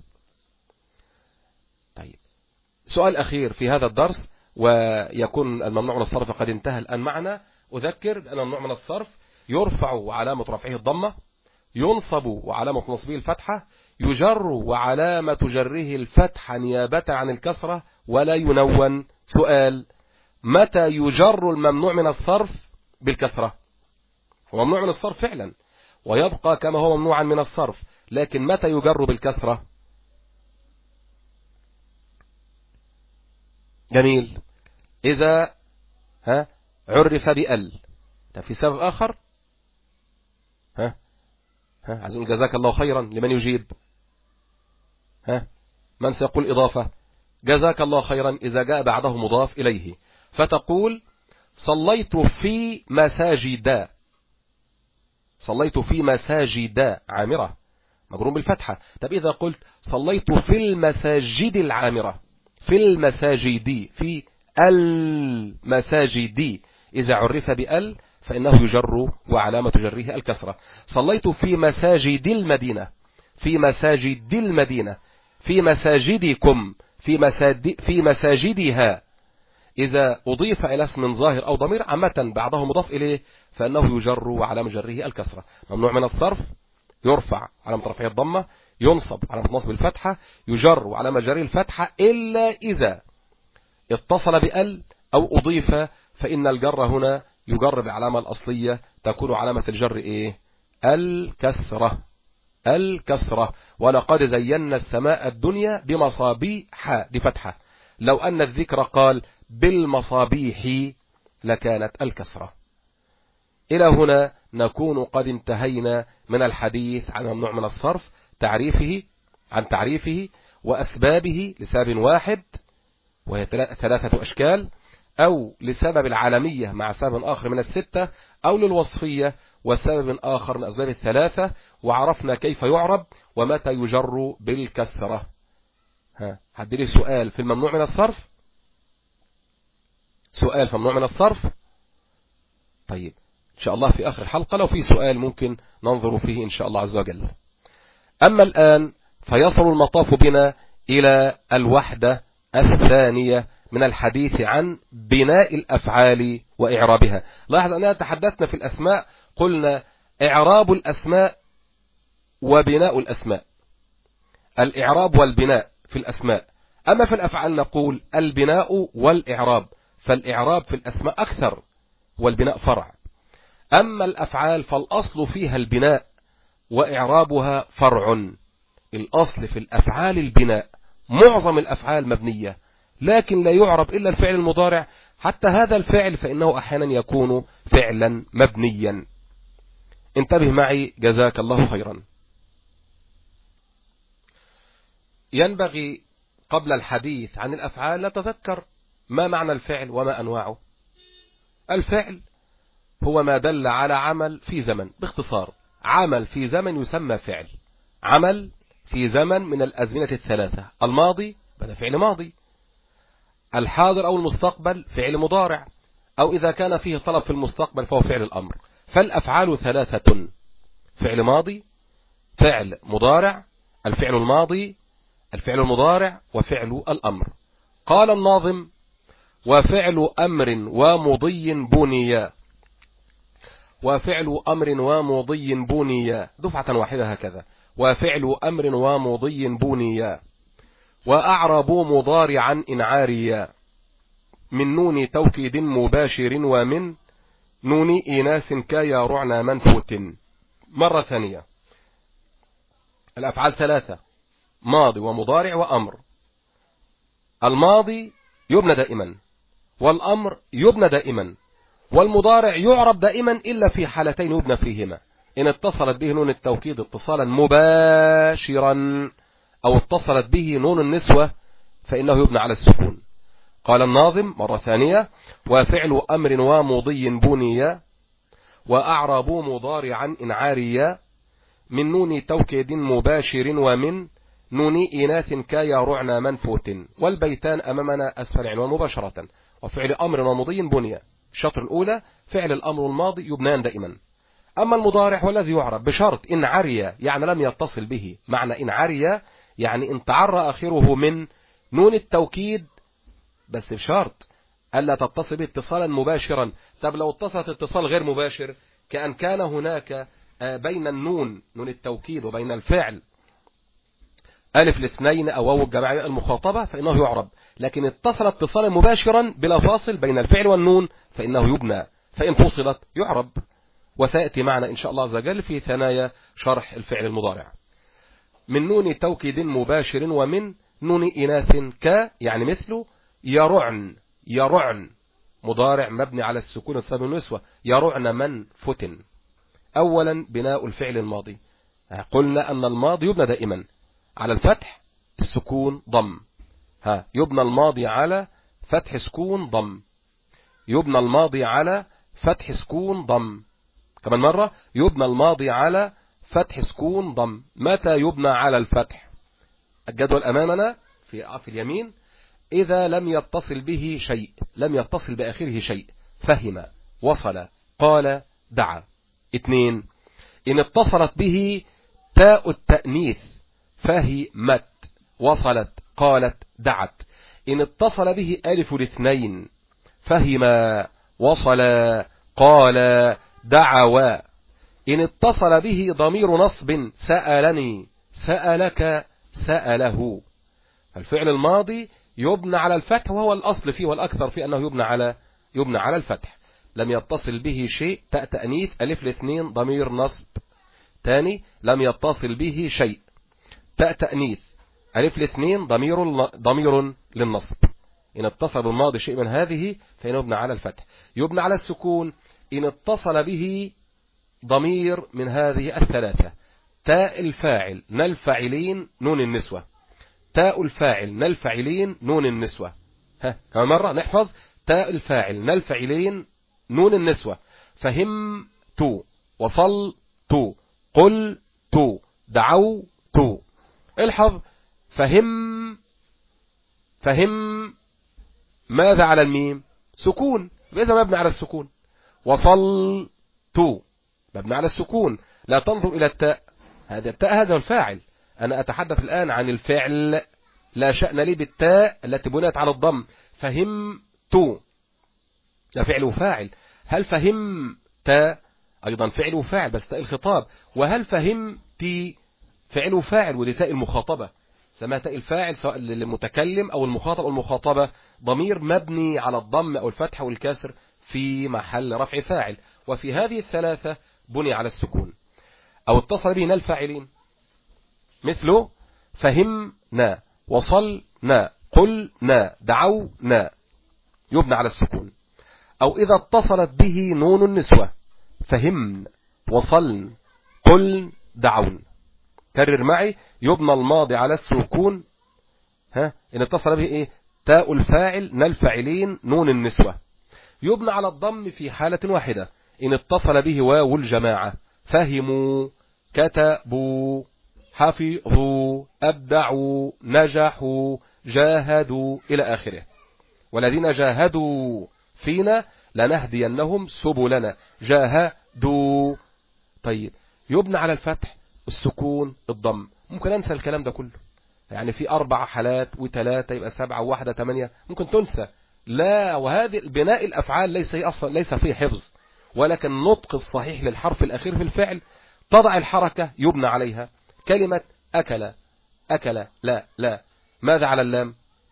طيب، سؤال أخير في هذا الدرس ويكون الممنوع من الصرف قد انتهى الآن معنا. أذكر بأن الممنوع من الصرف يرفع وعلامة رفعه الضمة، ينصب وعلامة نصبه الفتحة، يجر وعلامة جره الفتحة نيابة عن الكسرة، ولا ينون. سؤال: متى يجر الممنوع من الصرف؟ بالكسرة. هو ممنوع من الصرف فعلا ويبقى كما هو ممنوعا من الصرف، لكن متى يجر بالكسرة؟ جميل. إذا ها عرف بأل. طب في سبب آخر؟ ها ها عايزين جزاك الله خيرا لمن يجيب. ها من سيقول إضافة؟ جزاك الله خيرا إذا جاء بعده مضاف إليه، فتقول: صليت في مساجد. صليت في مساجد عامرة مجرور بالفتحة. طب إذا قلت صليت في المساجد العامرة، في المساجد، في المساجد، إذا عرف بأل فإنه يجر وعلامة جره الكسرة. صليت في مساجد المدينة، في مساجد المدينة، في مساجدكم، في مساجد في مساجدها. إذا أضيف إلى اسم ظاهر أو ضمير عامة بعده مضاف إليه فإنه يجر وعلامة جره الكسرة. ممنوع من الصرف يرفع علامة رفعه الضمة، ينصب علامة نصب الفتحة، يجر وعلامة جره الفتحة، إلا إذا اتصل بأل أو أضيف، فإن الجر هنا يجر بعلامة الأصلية تكون علامة الجر إيه؟ الكسرة. الكسرة. ولقد زينا السماء الدنيا بمصابيح، دي فتحة. لو أن الذكر قال بالمصابيح لكانت الكسرة. إلى هنا نكون قد انتهينا من الحديث عن ممنوع من الصرف، تعريفه عن تعريفه وأسبابه لسبب واحد، وهي ثلاثة أشكال، أو لسبب العالمية مع سبب آخر من الستة، أو للوصفية وسبب آخر من أسباب الثلاثة. وعرفنا كيف يعرب ومتى يجر بالكسرة. ها حد لي سؤال في الممنوع من الصرف؟ سؤال في الممنوع من الصرف؟ طيب إن شاء الله في آخر الحلقة لو في سؤال ممكن ننظر فيه إن شاء الله عز وجل. أما الآن فيصل المطاف بنا إلى الوحدة الثانية من الحديث عن بناء الأفعال وإعرابها. لاحظ أننا تحدثنا في الأسماء قلنا إعراب الأسماء وبناء الأسماء، الإعراب والبناء في الأسماء. أما في الأفعال نقول البناء والإعراب، فالإعراب في الأسماء أكثر والبناء فرع. أما الأفعال فالأصل فيها البناء وإعرابها فرع. الأصل في الأفعال البناء، معظم الأفعال مبنية لكن لا يعرب إلا الفعل المضارع، حتى هذا الفعل فإنه أحيانا يكون فعلا مبنيا. انتبه معي جزاك الله خيرا. ينبغي قبل الحديث عن الأفعال نتذكر ما معنى الفعل وما أنواعه. الفعل هو ما دل على عمل في زمن، باختصار عمل في زمن يسمى فعل. عمل في زمن من الأزمنة الثلاثة، الماضي بدا فعل ماضي، الحاضر أو المستقبل فعل مضارع، أو إذا كان فيه طلب في المستقبل فهو فعل الأمر. فالأفعال ثلاثة: فعل ماضي، فعل مضارع، الفعل الماضي، الفعل المضارع، وفعل الأمر. قال الناظم: وفعل أمر ومضي بنيا، وفعل أمر ومضي بنيا، دفعة واحدة هكذا. وفعل أمر ومضي بنيا، وأعرب مضارعا إن عاريا، من نون توكيد مباشر ومن نون إناس كايا رعنا منفوت. مرة ثانية، الأفعال ثلاثة: ماضي ومضارع وأمر. الماضي يبنى دائما، والأمر يبنى دائما، والمضارع يعرب دائما إلا في حالتين يبنى فيهما: إن اتصلت به نون التوكيد اتصالا مباشرا، أو اتصلت به نون النسوة فإنه يبنى على السكون. قال الناظم مرة ثانية: وفعل أمر ومضي بنيا، وأعرب مضارعا إن عاريا، من نون توكيد مباشر ومن نون إناث كايا رعنا منفوت. والبيتان أمامنا أسفل عنوان مباشرة. وفعل أمر ومضي بنيا، الشطر الأولى فعل الأمر الماضي يبنان دائما. أما المضارع والذي يعرب بشرط إن عريا، يعني لم يتصل به. معنى إن عريا يعني إن تعرى آخره من نون التوكيد، بس بشرط ألا تتصل به اتصالا مباشرا. طب لو اتصلت اتصال غير مباشر، كأن كان هناك بين النون نون التوكيد وبين الفعل ألف الاثنين أو واو الجماعية المخاطبة، فإنه يعرب. لكن اتصل اتصالا مباشرا بلا فاصل بين الفعل والنون فإنه يبنى، فإن فصلت يعرب. وسيأتي معنا إن شاء الله عز وجل في ثنايا شرح الفعل المضارع. من نون توكيد مباشر ومن نون إناث ك، يعني مثل يرعن، يرعن مضارع مبني على السكون السبب النسوة، يرعن من فتن. أولا بناء الفعل الماضي. قلنا أن الماضي يبنى دائما على الفتح السكون ضم. ها يبنى الماضي على فتح سكون ضم، يبنى الماضي على فتح سكون ضم. كمان مرة، يبنى الماضي على فتح سكون ضم. متى يبنى على الفتح؟ الجدول أمامنا في في اليمين: إذا لم يتصل به شيء، لم يتصل بآخره شيء. فهم، وصل، قال، دعا. اثنين، إن اتصلت به تاء التأنيث: فهمت، وصلت، قالت، دعت. إن اتصل به ألف الاثنين: فهم، وصل، قال، دعوا. إن اتصل به ضمير نصب: سألني، سألك، سأله. الفعل الماضي يبنى على الفتح، وهو الأصل فيه والأكثر فيه أنه يبنى على يبنى على الفتح. لم يتصل به شيء، تاء تأنيث، ألف الاثنين، ضمير نصب. ثاني، لم يتصل به شيء، تاء تأنيث، ألف الاثنين، ضمير ضمير للنصب. إن اتصل بالماضي شيء من هذه فإنه يبنى على الفتح. يبنى على السكون إن اتصل به ضمير من هذه الثلاثة: تاء الفاعل، نل فاعلين، نون النسوة. تاء الفاعل، نل فاعلين، نون النسوة. ها كمان مرة نحفظ تاء الفاعل نال فعلين نون النسوة. فهمت وصلت قلت دعوت. الحظ فهم فهم ماذا على الميم؟ سكون، إذا مبني على السكون. وصلت مبني على السكون، لا تنظر إلى التاء، هذا التاء هذا الفاعل، أنا أتحدث الآن عن الفعل، لا شأن لي بالتاء التي بنيت على الضم. فهمت ده فعل وفاعل. هل فهمت أيضا فعل وفاعل بس تاء الخطاب. وهل فهمت فعل وفاعل ودي تاء المخاطبة، سماها تاء الفاعل سواء للمتكلم أو المخاطب أو المخاطبة، ضمير مبني على الضم أو الفتح والكسر في محل رفع فاعل. وفي هذه الثلاثة بني على السكون أو اتصل به الفاعلين، مثله فهمنا وصلنا قلنا دعونا يبنى على السكون. أو إذا اتصلت به نون النسوة، فهمن وصلن قلن دعون. كرر معي، يبنى الماضي على السكون ها إن اتصل به إيه؟ تاء الفاعل نال فاعلين نون النسوة. يبنى على الضم في حالة واحدة إن اتصل به واو الجماعة، فهموا كتبوا حفظوا أبدعوا نجحوا جاهدوا إلى آخره. والذين جاهدوا فينا لنهدينهم سبلنا جاهدوا. طيب يبنى على الفتح السكون الضم، ممكن أنسى الكلام ده كله، يعني في أربع حالات وثلاثة يبقى سبعة وواحدة ثمانية ممكن تنسى. لا، وهذه بناء الأفعال ليس أصلا ليس فيه حفظ، ولكن النطق الصحيح للحرف الأخير في الفعل تضع الحركة يبنى عليها. كلمة أكل أكل لا لا ماذا على اللام؟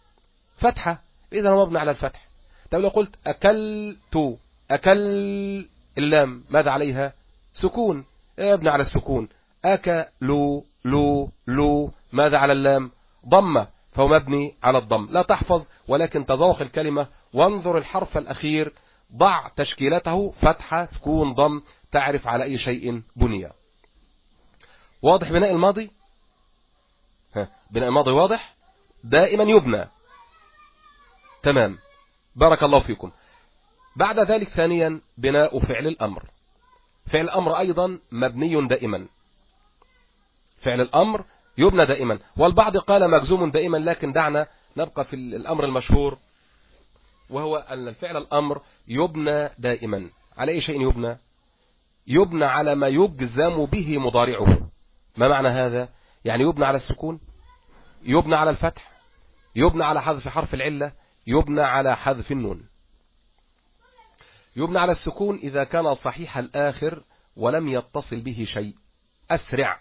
فتحة، إذا هو مبني على الفتح. طب لو قلت أكلت أكل اللام ماذا عليها؟ سكون، ابني على السكون. أكلوا لو لو ماذا على اللام؟ ضمة، فهو مبني على الضم. لا تحفظ ولكن تذوق الكلمة وانظر الحرف الأخير، ضع تشكيلته فتحة سكون ضم، تعرف على أي شيء بني. واضح بناء الماضي؟ ها. بناء الماضي واضح؟ دائما يبنى. تمام، بارك الله فيكم. بعد ذلك ثانيا بناء فعل الأمر. فعل الأمر أيضا مبني دائما، فعل الأمر يبنى دائما، والبعض قال مجزوم دائما، لكن دعنا نبقى في الأمر المشهور، وهو أن الفعل الأمر يبنى دائما. على أي شيء يبنى؟ يبنى على ما يجزم به مضارعه. ما معنى هذا؟ يعني يبنى على السكون، يبنى على الفتح، يبنى على حذف حرف العلة، يبنى على حذف النون. يبنى على السكون إذا كان صحيح الآخر ولم يتصل به شيء. أسرع،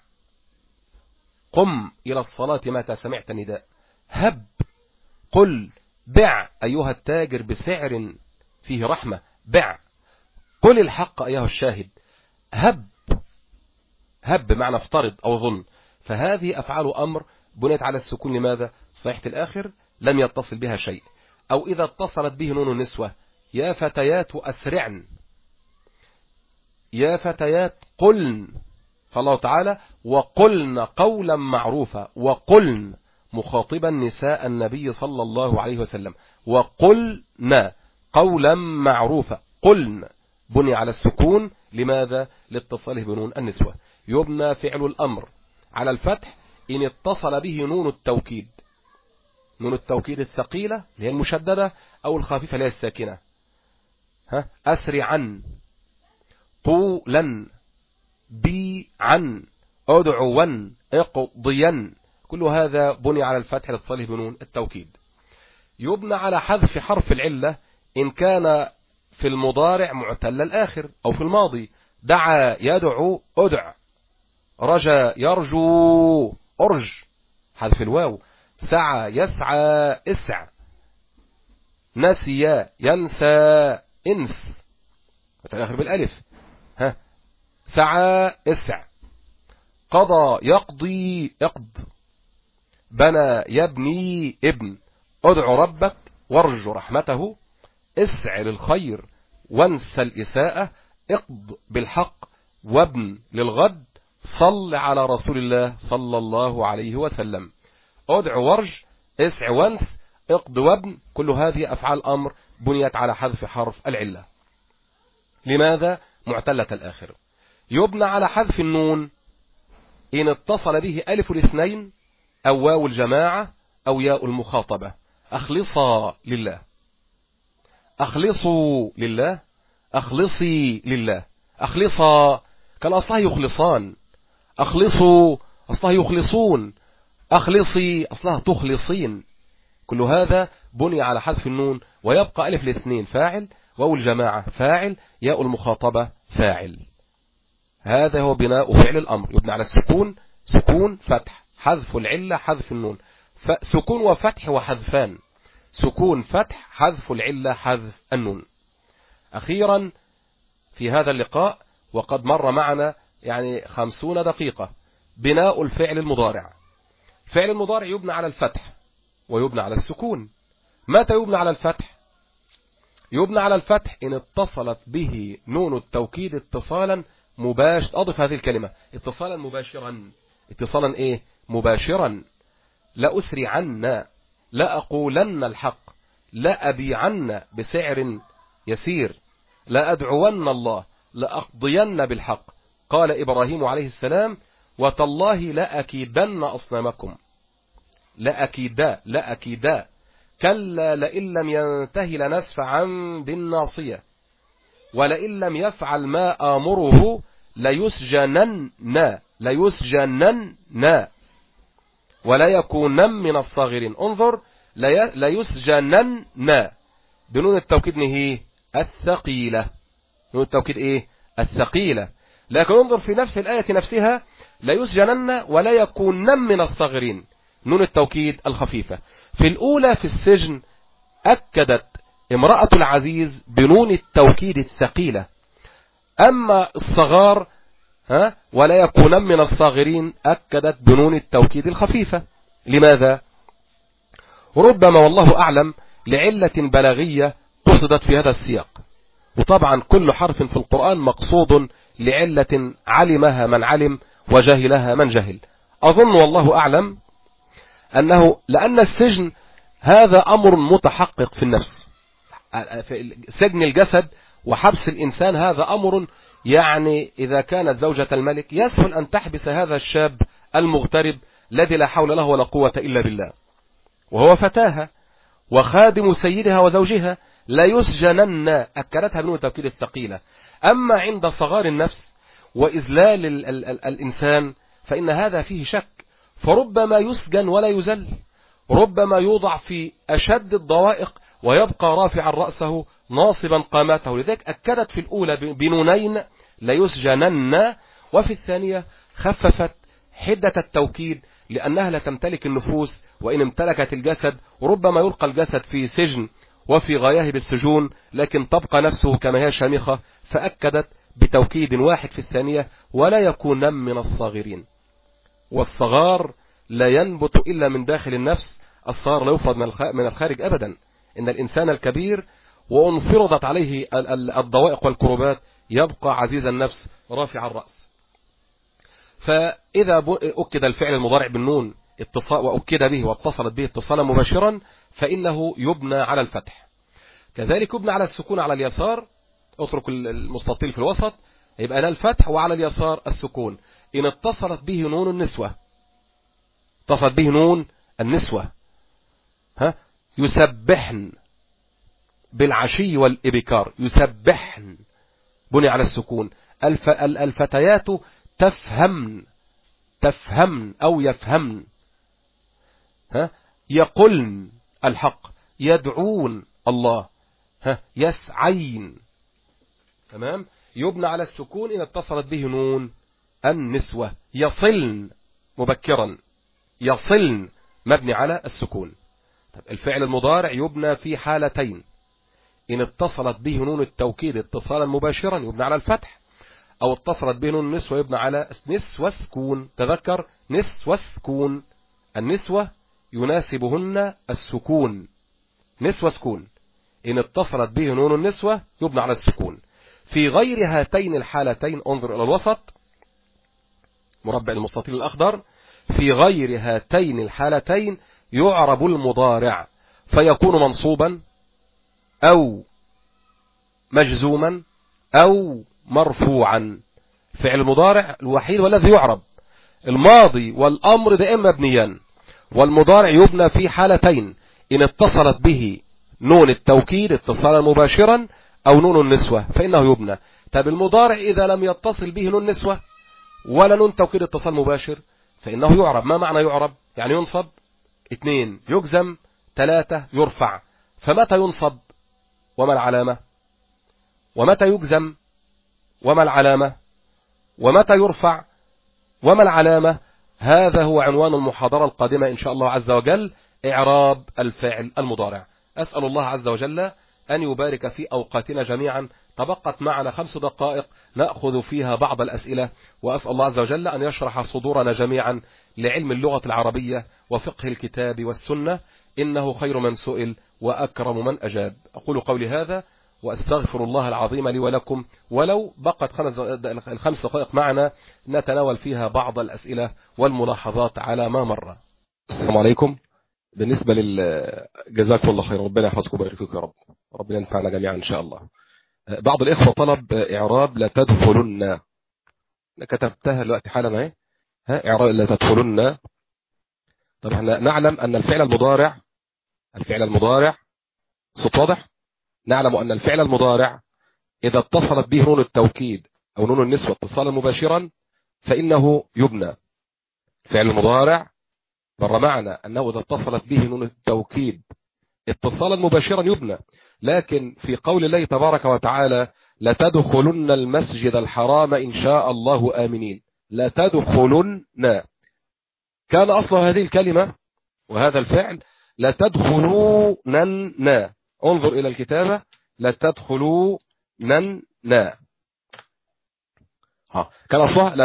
قم إلى الصلاة متى سمعت نداء. هب، قل، بع أيها التاجر بسعر فيه رحمة، بع. قل الحق أيها الشاهد. هب، هب معنى افترض أو ظن. فهذه أفعال أمر بنيت على السكون. لماذا؟ صحيحة الآخر لم يتصل بها شيء. أو إذا اتصلت به نون النسوة، يا فتيات أسرعن، يا فتيات قلن. فالله تعالى وقلن قولا معروفا، وقلن مخاطبا نساء النبي صلى الله عليه وسلم، وقلن قولا معروفا. قلن بني على السكون. لماذا؟ لاتصاله بنون النسوة. يبنى فعل الأمر على الفتح إن اتصل به نون التوكيد، نون التوكيد الثقيلة اللي هي المشددة أو الخفيفة اللي هي الساكنة. ها، أسرعا، طولا، بيعا، أدعوا، اقضيا، كل هذا بني على الفتح لاتصاله بنون التوكيد. يبنى على حذف حرف العلة إن كان في المضارع معتل الآخر، أو في الماضي. دعا يدعو أدع، رجا يرجو أرج، حذف الواو. سعى يسعى اسع، نسي ينسى انس، الآخر بالألف. ها، سعى اسع. قضى يقضي اقض، بنى يبني ابن. ادعو ربك وارجو رحمته، اسع للخير وانسى الإساءة، اقض بالحق وابن للغد، صل على رسول الله صلى الله عليه وسلم. ادعو وارج، اسع وانس، اقض وابن، كل هذه أفعال أمر بنيت على حذف حرف العلة. لماذا؟ معتلة الآخر. يبنى على حذف النون إن اتصل به ألف الاثنين أو واو الجماعة أو ياء المخاطبة. أخلصا لله، أخلصوا لله، أخلصي لله. أخلصا كان أصلها يخلصان، أخلصوا أصلها يخلصون، أخلصي أصلها تخلصين. كل هذا بني على حذف النون، ويبقى ألف الاثنين فاعل، واو الجماعة فاعل، ياء المخاطبة فاعل. هذا هو بناء فعل الأمر، يبنى على السكون، سكون فتح، حذف العلة حذف النون. سكون وفتح وحذفان، سكون فتح حذف العلة حذف النون. أخيرا في هذا اللقاء وقد مر معنا يعني خمسون دقيقة، بناء الفعل المضارع. فعل المضارع يبنى على الفتح ويبنى على السكون. متى يبنى على الفتح؟ يبنى على الفتح إن اتصلت به نون التوكيد اتصالا مباشر. أضف هذه الكلمة اتصالا مباشرا. اتصالا إيه؟ مباشرا. لا أسرعن، لا أقولن الحق، لا أبيعن بسعر يسير، لا أدعون الله، لا أقضين بالحق. قال إبراهيم عليه السلام: وتالله لا أكيدن أصنامكم. لا أكيدا، لا أكيدا. كلا لئن لم ينتهي لنسفعا بالناصية، ولئن لم يفعل ما آمره ليسجنن، ليسجنن ولا يكونن من الصاغرين. انظر، ليسجنن بنون التوكيد نهي الثقيلة. نون التوكيد ايه؟ الثقيلة. لكن انظر في نفس الآية نفسها: ليسجنن ولا يكونن من الصاغرين، نون التوكيد الخفيفة. في الأولى في السجن أكدت امرأة العزيز بنون التوكيد الثقيلة. أما الصغار ها ولا يكونن من الصاغرين أكدت بنون التوكيد الخفيفة. لماذا؟ ربما والله أعلم لعلة بلاغية قصدت في هذا السياق. وطبعا كل حرف في القرآن مقصود لعلة علمها من علم وجهلها من جهل. أظن والله أعلم أنه لأن السجن هذا أمر متحقق في النفس. سجن الجسد وحبس الإنسان هذا أمر يعني إذا كانت زوجة الملك يسهل أن تحبس هذا الشاب المغترب الذي لا حول له ولا قوة إلا بالله، وهو فتاها وخادم سيدها وزوجها. لا يسجنن أكدتها بنون التوكيد الثقيلة. أما عند صغار النفس وإذلال ال ال ال الإنسان فإن هذا فيه شك، فربما يسجن ولا يزل، ربما يوضع في أشد الضوائق ويبقى رافعا رأسه ناصبا قامته. لذلك أكدت في الأولى بنونين لا يسجنن، وفي الثانية خففت حدة التوكيد لأنها لا تمتلك النفوس، وإن امتلكت الجسد ربما يلقى الجسد في سجن وفي غياهب السجون، لكن تبقى نفسه كما هي شامخة. فأكدت بتوكيد واحد في الثانية: ولا يكونن من الصاغرين. والصغار لا ينبت إلا من داخل النفس، الصغار لا يفرض من الخارج أبدا. إن الإنسان الكبير وإن فرضت عليه الضوائق والكربات يبقى عزيز النفس رافع الرأس. فإذا أكد الفعل المضارع بالنون اتصال وأكد به واتصلت به اتصالا مباشرا فإنه يبنى على الفتح. كذلك يبنى على السكون على اليسار. اترك المستطيل في الوسط، يبقى لا الفتح وعلى اليسار السكون. إن اتصلت به نون النسوة، اتصلت به نون النسوة ها يسبحن بالعشي والإبكار. يسبحن بني على السكون. الف الفتيات تفهمن، تفهمن أو يفهمن ها يقولن الحق، يدعون الله ها يسعين. تمام. يبنى على السكون إن اتصلت به نون النسوة. يصلن مبكرا، يصلن مبني على السكون. طب الفعل المضارع يبنى في حالتين: إن اتصلت به نون التوكيد اتصالا مباشرا يبنى على الفتح، أو اتصلت به نون النسوة يبنى على نسوة سكون. تذكر نسوة سكون، النسوة يناسبهن السكون، نسوة سكون. إن اتصلت به نون النسوة يبنى على السكون. في غير هاتين الحالتين انظر إلى الوسط مربع المستطيل الأخضر. في غير هاتين الحالتين يعرب المضارع فيكون منصوبا أو مجزوما أو مرفوعا. فعل المضارع الوحيد والذي يعرب. الماضي والأمر دائما مبنيان، والمضارع يبنى في حالتين: إن اتصلت به نون التوكيد اتصالا مباشرا أو نون النسوة فإنه يبنى. طب المضارع إذا لم يتصل به نون نسوة ولا نون توكيد اتصال مباشر فإنه يعرب. ما معنى يعرب؟ يعني ينصب، اثنين يجزم، ثلاثة يرفع. فمتى ينصب وما العلامة؟ ومتى يجزم وما العلامة؟ ومتى يرفع وما العلامة؟ هذا هو عنوان المحاضرة القادمة إن شاء الله عز وجل، إعراب الفعل المضارع. أسأل الله عز وجل أن يبارك في أوقاتنا جميعا. تبقت معنا خمس دقائق نأخذ فيها بعض الأسئلة، وأسأل الله عز وجل أن يشرح صدورنا جميعا لعلم اللغة العربية وفقه الكتاب والسنة، إنه خير من سئل وأكرم من أجاب. أقول قولي هذا وأستغفر الله العظيم لي ولكم. ولو بقت خمس الخمس دقائق معنا نتناول فيها بعض الأسئلة والملاحظات على ما مر. السلام عليكم. بالنسبة لل جزاكم الله خير، ربنا يحفظكم ويبارك فيكم يا رب، ربنا ينفعنا جميعا إن شاء الله. بعض الإخوة طلب إعراب لا تدخلن، كتبتها دلوقتي حالا اهي، ها إعراب لا تدخلن. طب احنا نعلم أن الفعل المضارع الفعل المضارع صوت واضح؟ نعلم أن الفعل المضارع إذا اتصلت به نون التوكيد أو نون النسوة اتصالا مباشرا فإنه يبنى. الفعل المضارع بر معنى أنه إذا اتصلت به نون التوكيد اتصالا مباشرا يبنى. لكن في قول الله تبارك وتعالى لتدخلن المسجد الحرام إن شاء الله آمنين، لتدخلن، كان أصل هذه الكلمة وهذا الفعل لتدخلونن. انظر إلى الكتابة، لتدخلونن، ها كان أصلها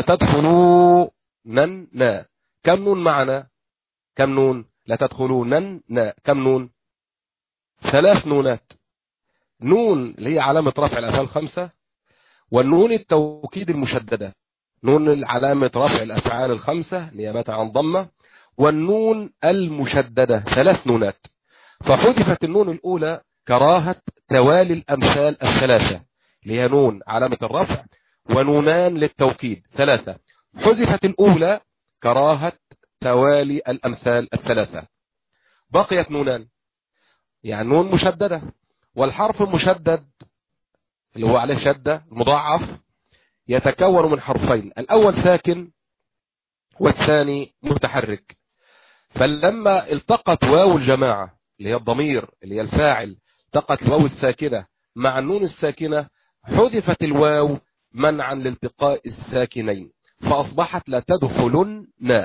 لتدخلونن. كم نون معنا؟ كم نون؟ لتدخلونن كم نون؟ ثلاث نونات. نون اللي هي علامة رفع الأفعال الخمسة، والنون التوكيد المشددة، نون علامة رفع الأفعال الخمسة نيابة عن ضمة، والنون المشددة، ثلاث نونات. فحذفت النون الأولى كراهة توالي الأمثال الثلاثة اللي هي نون علامة الرفع ونونان للتوكيد ثلاثة. حذفت الأولى كراهة توالي الأمثال الثلاثة، بقيت نونان، يعني نون مشددة. والحرف المشدد اللي هو عليه شدة مضاعف يتكون من حرفين، الأول ساكن والثاني متحرك. فلما التقت واو الجماعة اللي هي الضمير اللي هي الفاعل، التقت الواو الساكنة مع النون الساكنة، حذفت الواو منعا لالتقاء الساكنين فأصبحت لا تدخلن.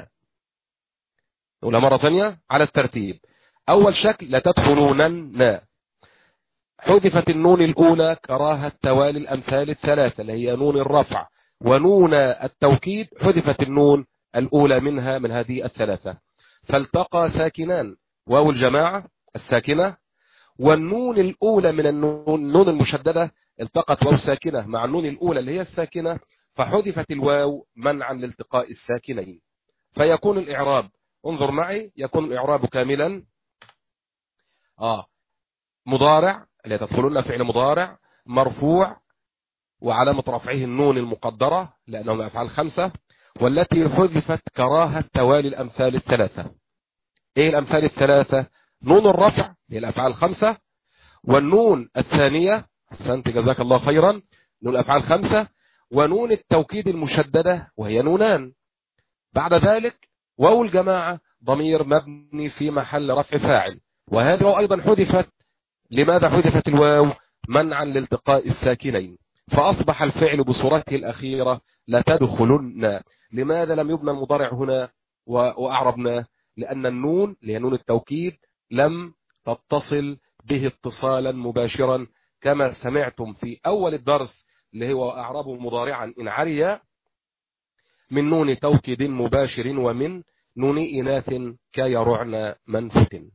نقولها مرة ثانية على الترتيب. أول شكل لا تدخلونن، حذفت النون الأولى كراهة توالي الأمثال الثلاثة اللي هي نون الرفع ونون التوكيد، حذفت النون الأولى منها من هذه الثلاثة، فالتقى ساكنان، واو الجماعة الساكنة والنون الأولى من النون النون المشددة، التقت واو ساكنة مع النون الأولى اللي هي الساكنة فحذفت الواو منعا لالتقاء الساكنين. فيكون الإعراب، انظر معي، يكون الإعراب كاملا آه مضارع اللي تدخلون فعل مضارع مرفوع وعلامة رفعه النون المقدرة لأنهم أفعال خمسة، والتي حذفت كراهة توالي الأمثال الثلاثة. إيه الأمثال الثلاثة؟ نون الرفع هي الأفعال خمسة، والنون الثانية أحسنت جزاك الله خيرا نون الأفعال خمسة، ونون التوكيد المشددة وهي نونان. بعد ذلك واو الجماعة ضمير مبني في محل رفع فاعل، وهذا أيضا حذفت. لماذا حذفت الواو؟ منعا لالتقاء الساكنين، فأصبح الفعل بصورته الأخيرة لا تدخلن. لماذا لم يبنى المضارع هنا وأعربناه؟ لأن النون اللي هي نون التوكيد لم تتصل به اتصالا مباشرا كما سمعتم في أول الدرس اللي هو أعربه مضارعا إن عري من نون توكيد مباشر ومن نون إناث كيرعن من فتن.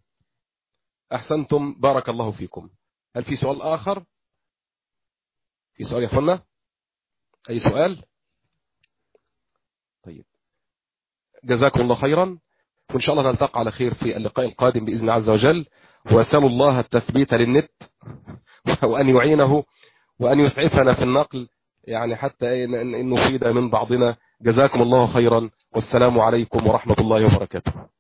أحسنتم بارك الله فيكم. هل في سؤال آخر؟ في سؤال يا أخوانا؟ أي سؤال؟ طيب جزاكم الله خيرا. وإن شاء الله نلتقي على خير في اللقاء القادم بإذن الله عز وجل. وأسأل الله التثبيت للنت وأن يعينه وأن يسعفنا في النقل، يعني حتى أن نفيد من بعضنا. جزاكم الله خيرا، والسلام عليكم ورحمة الله وبركاته.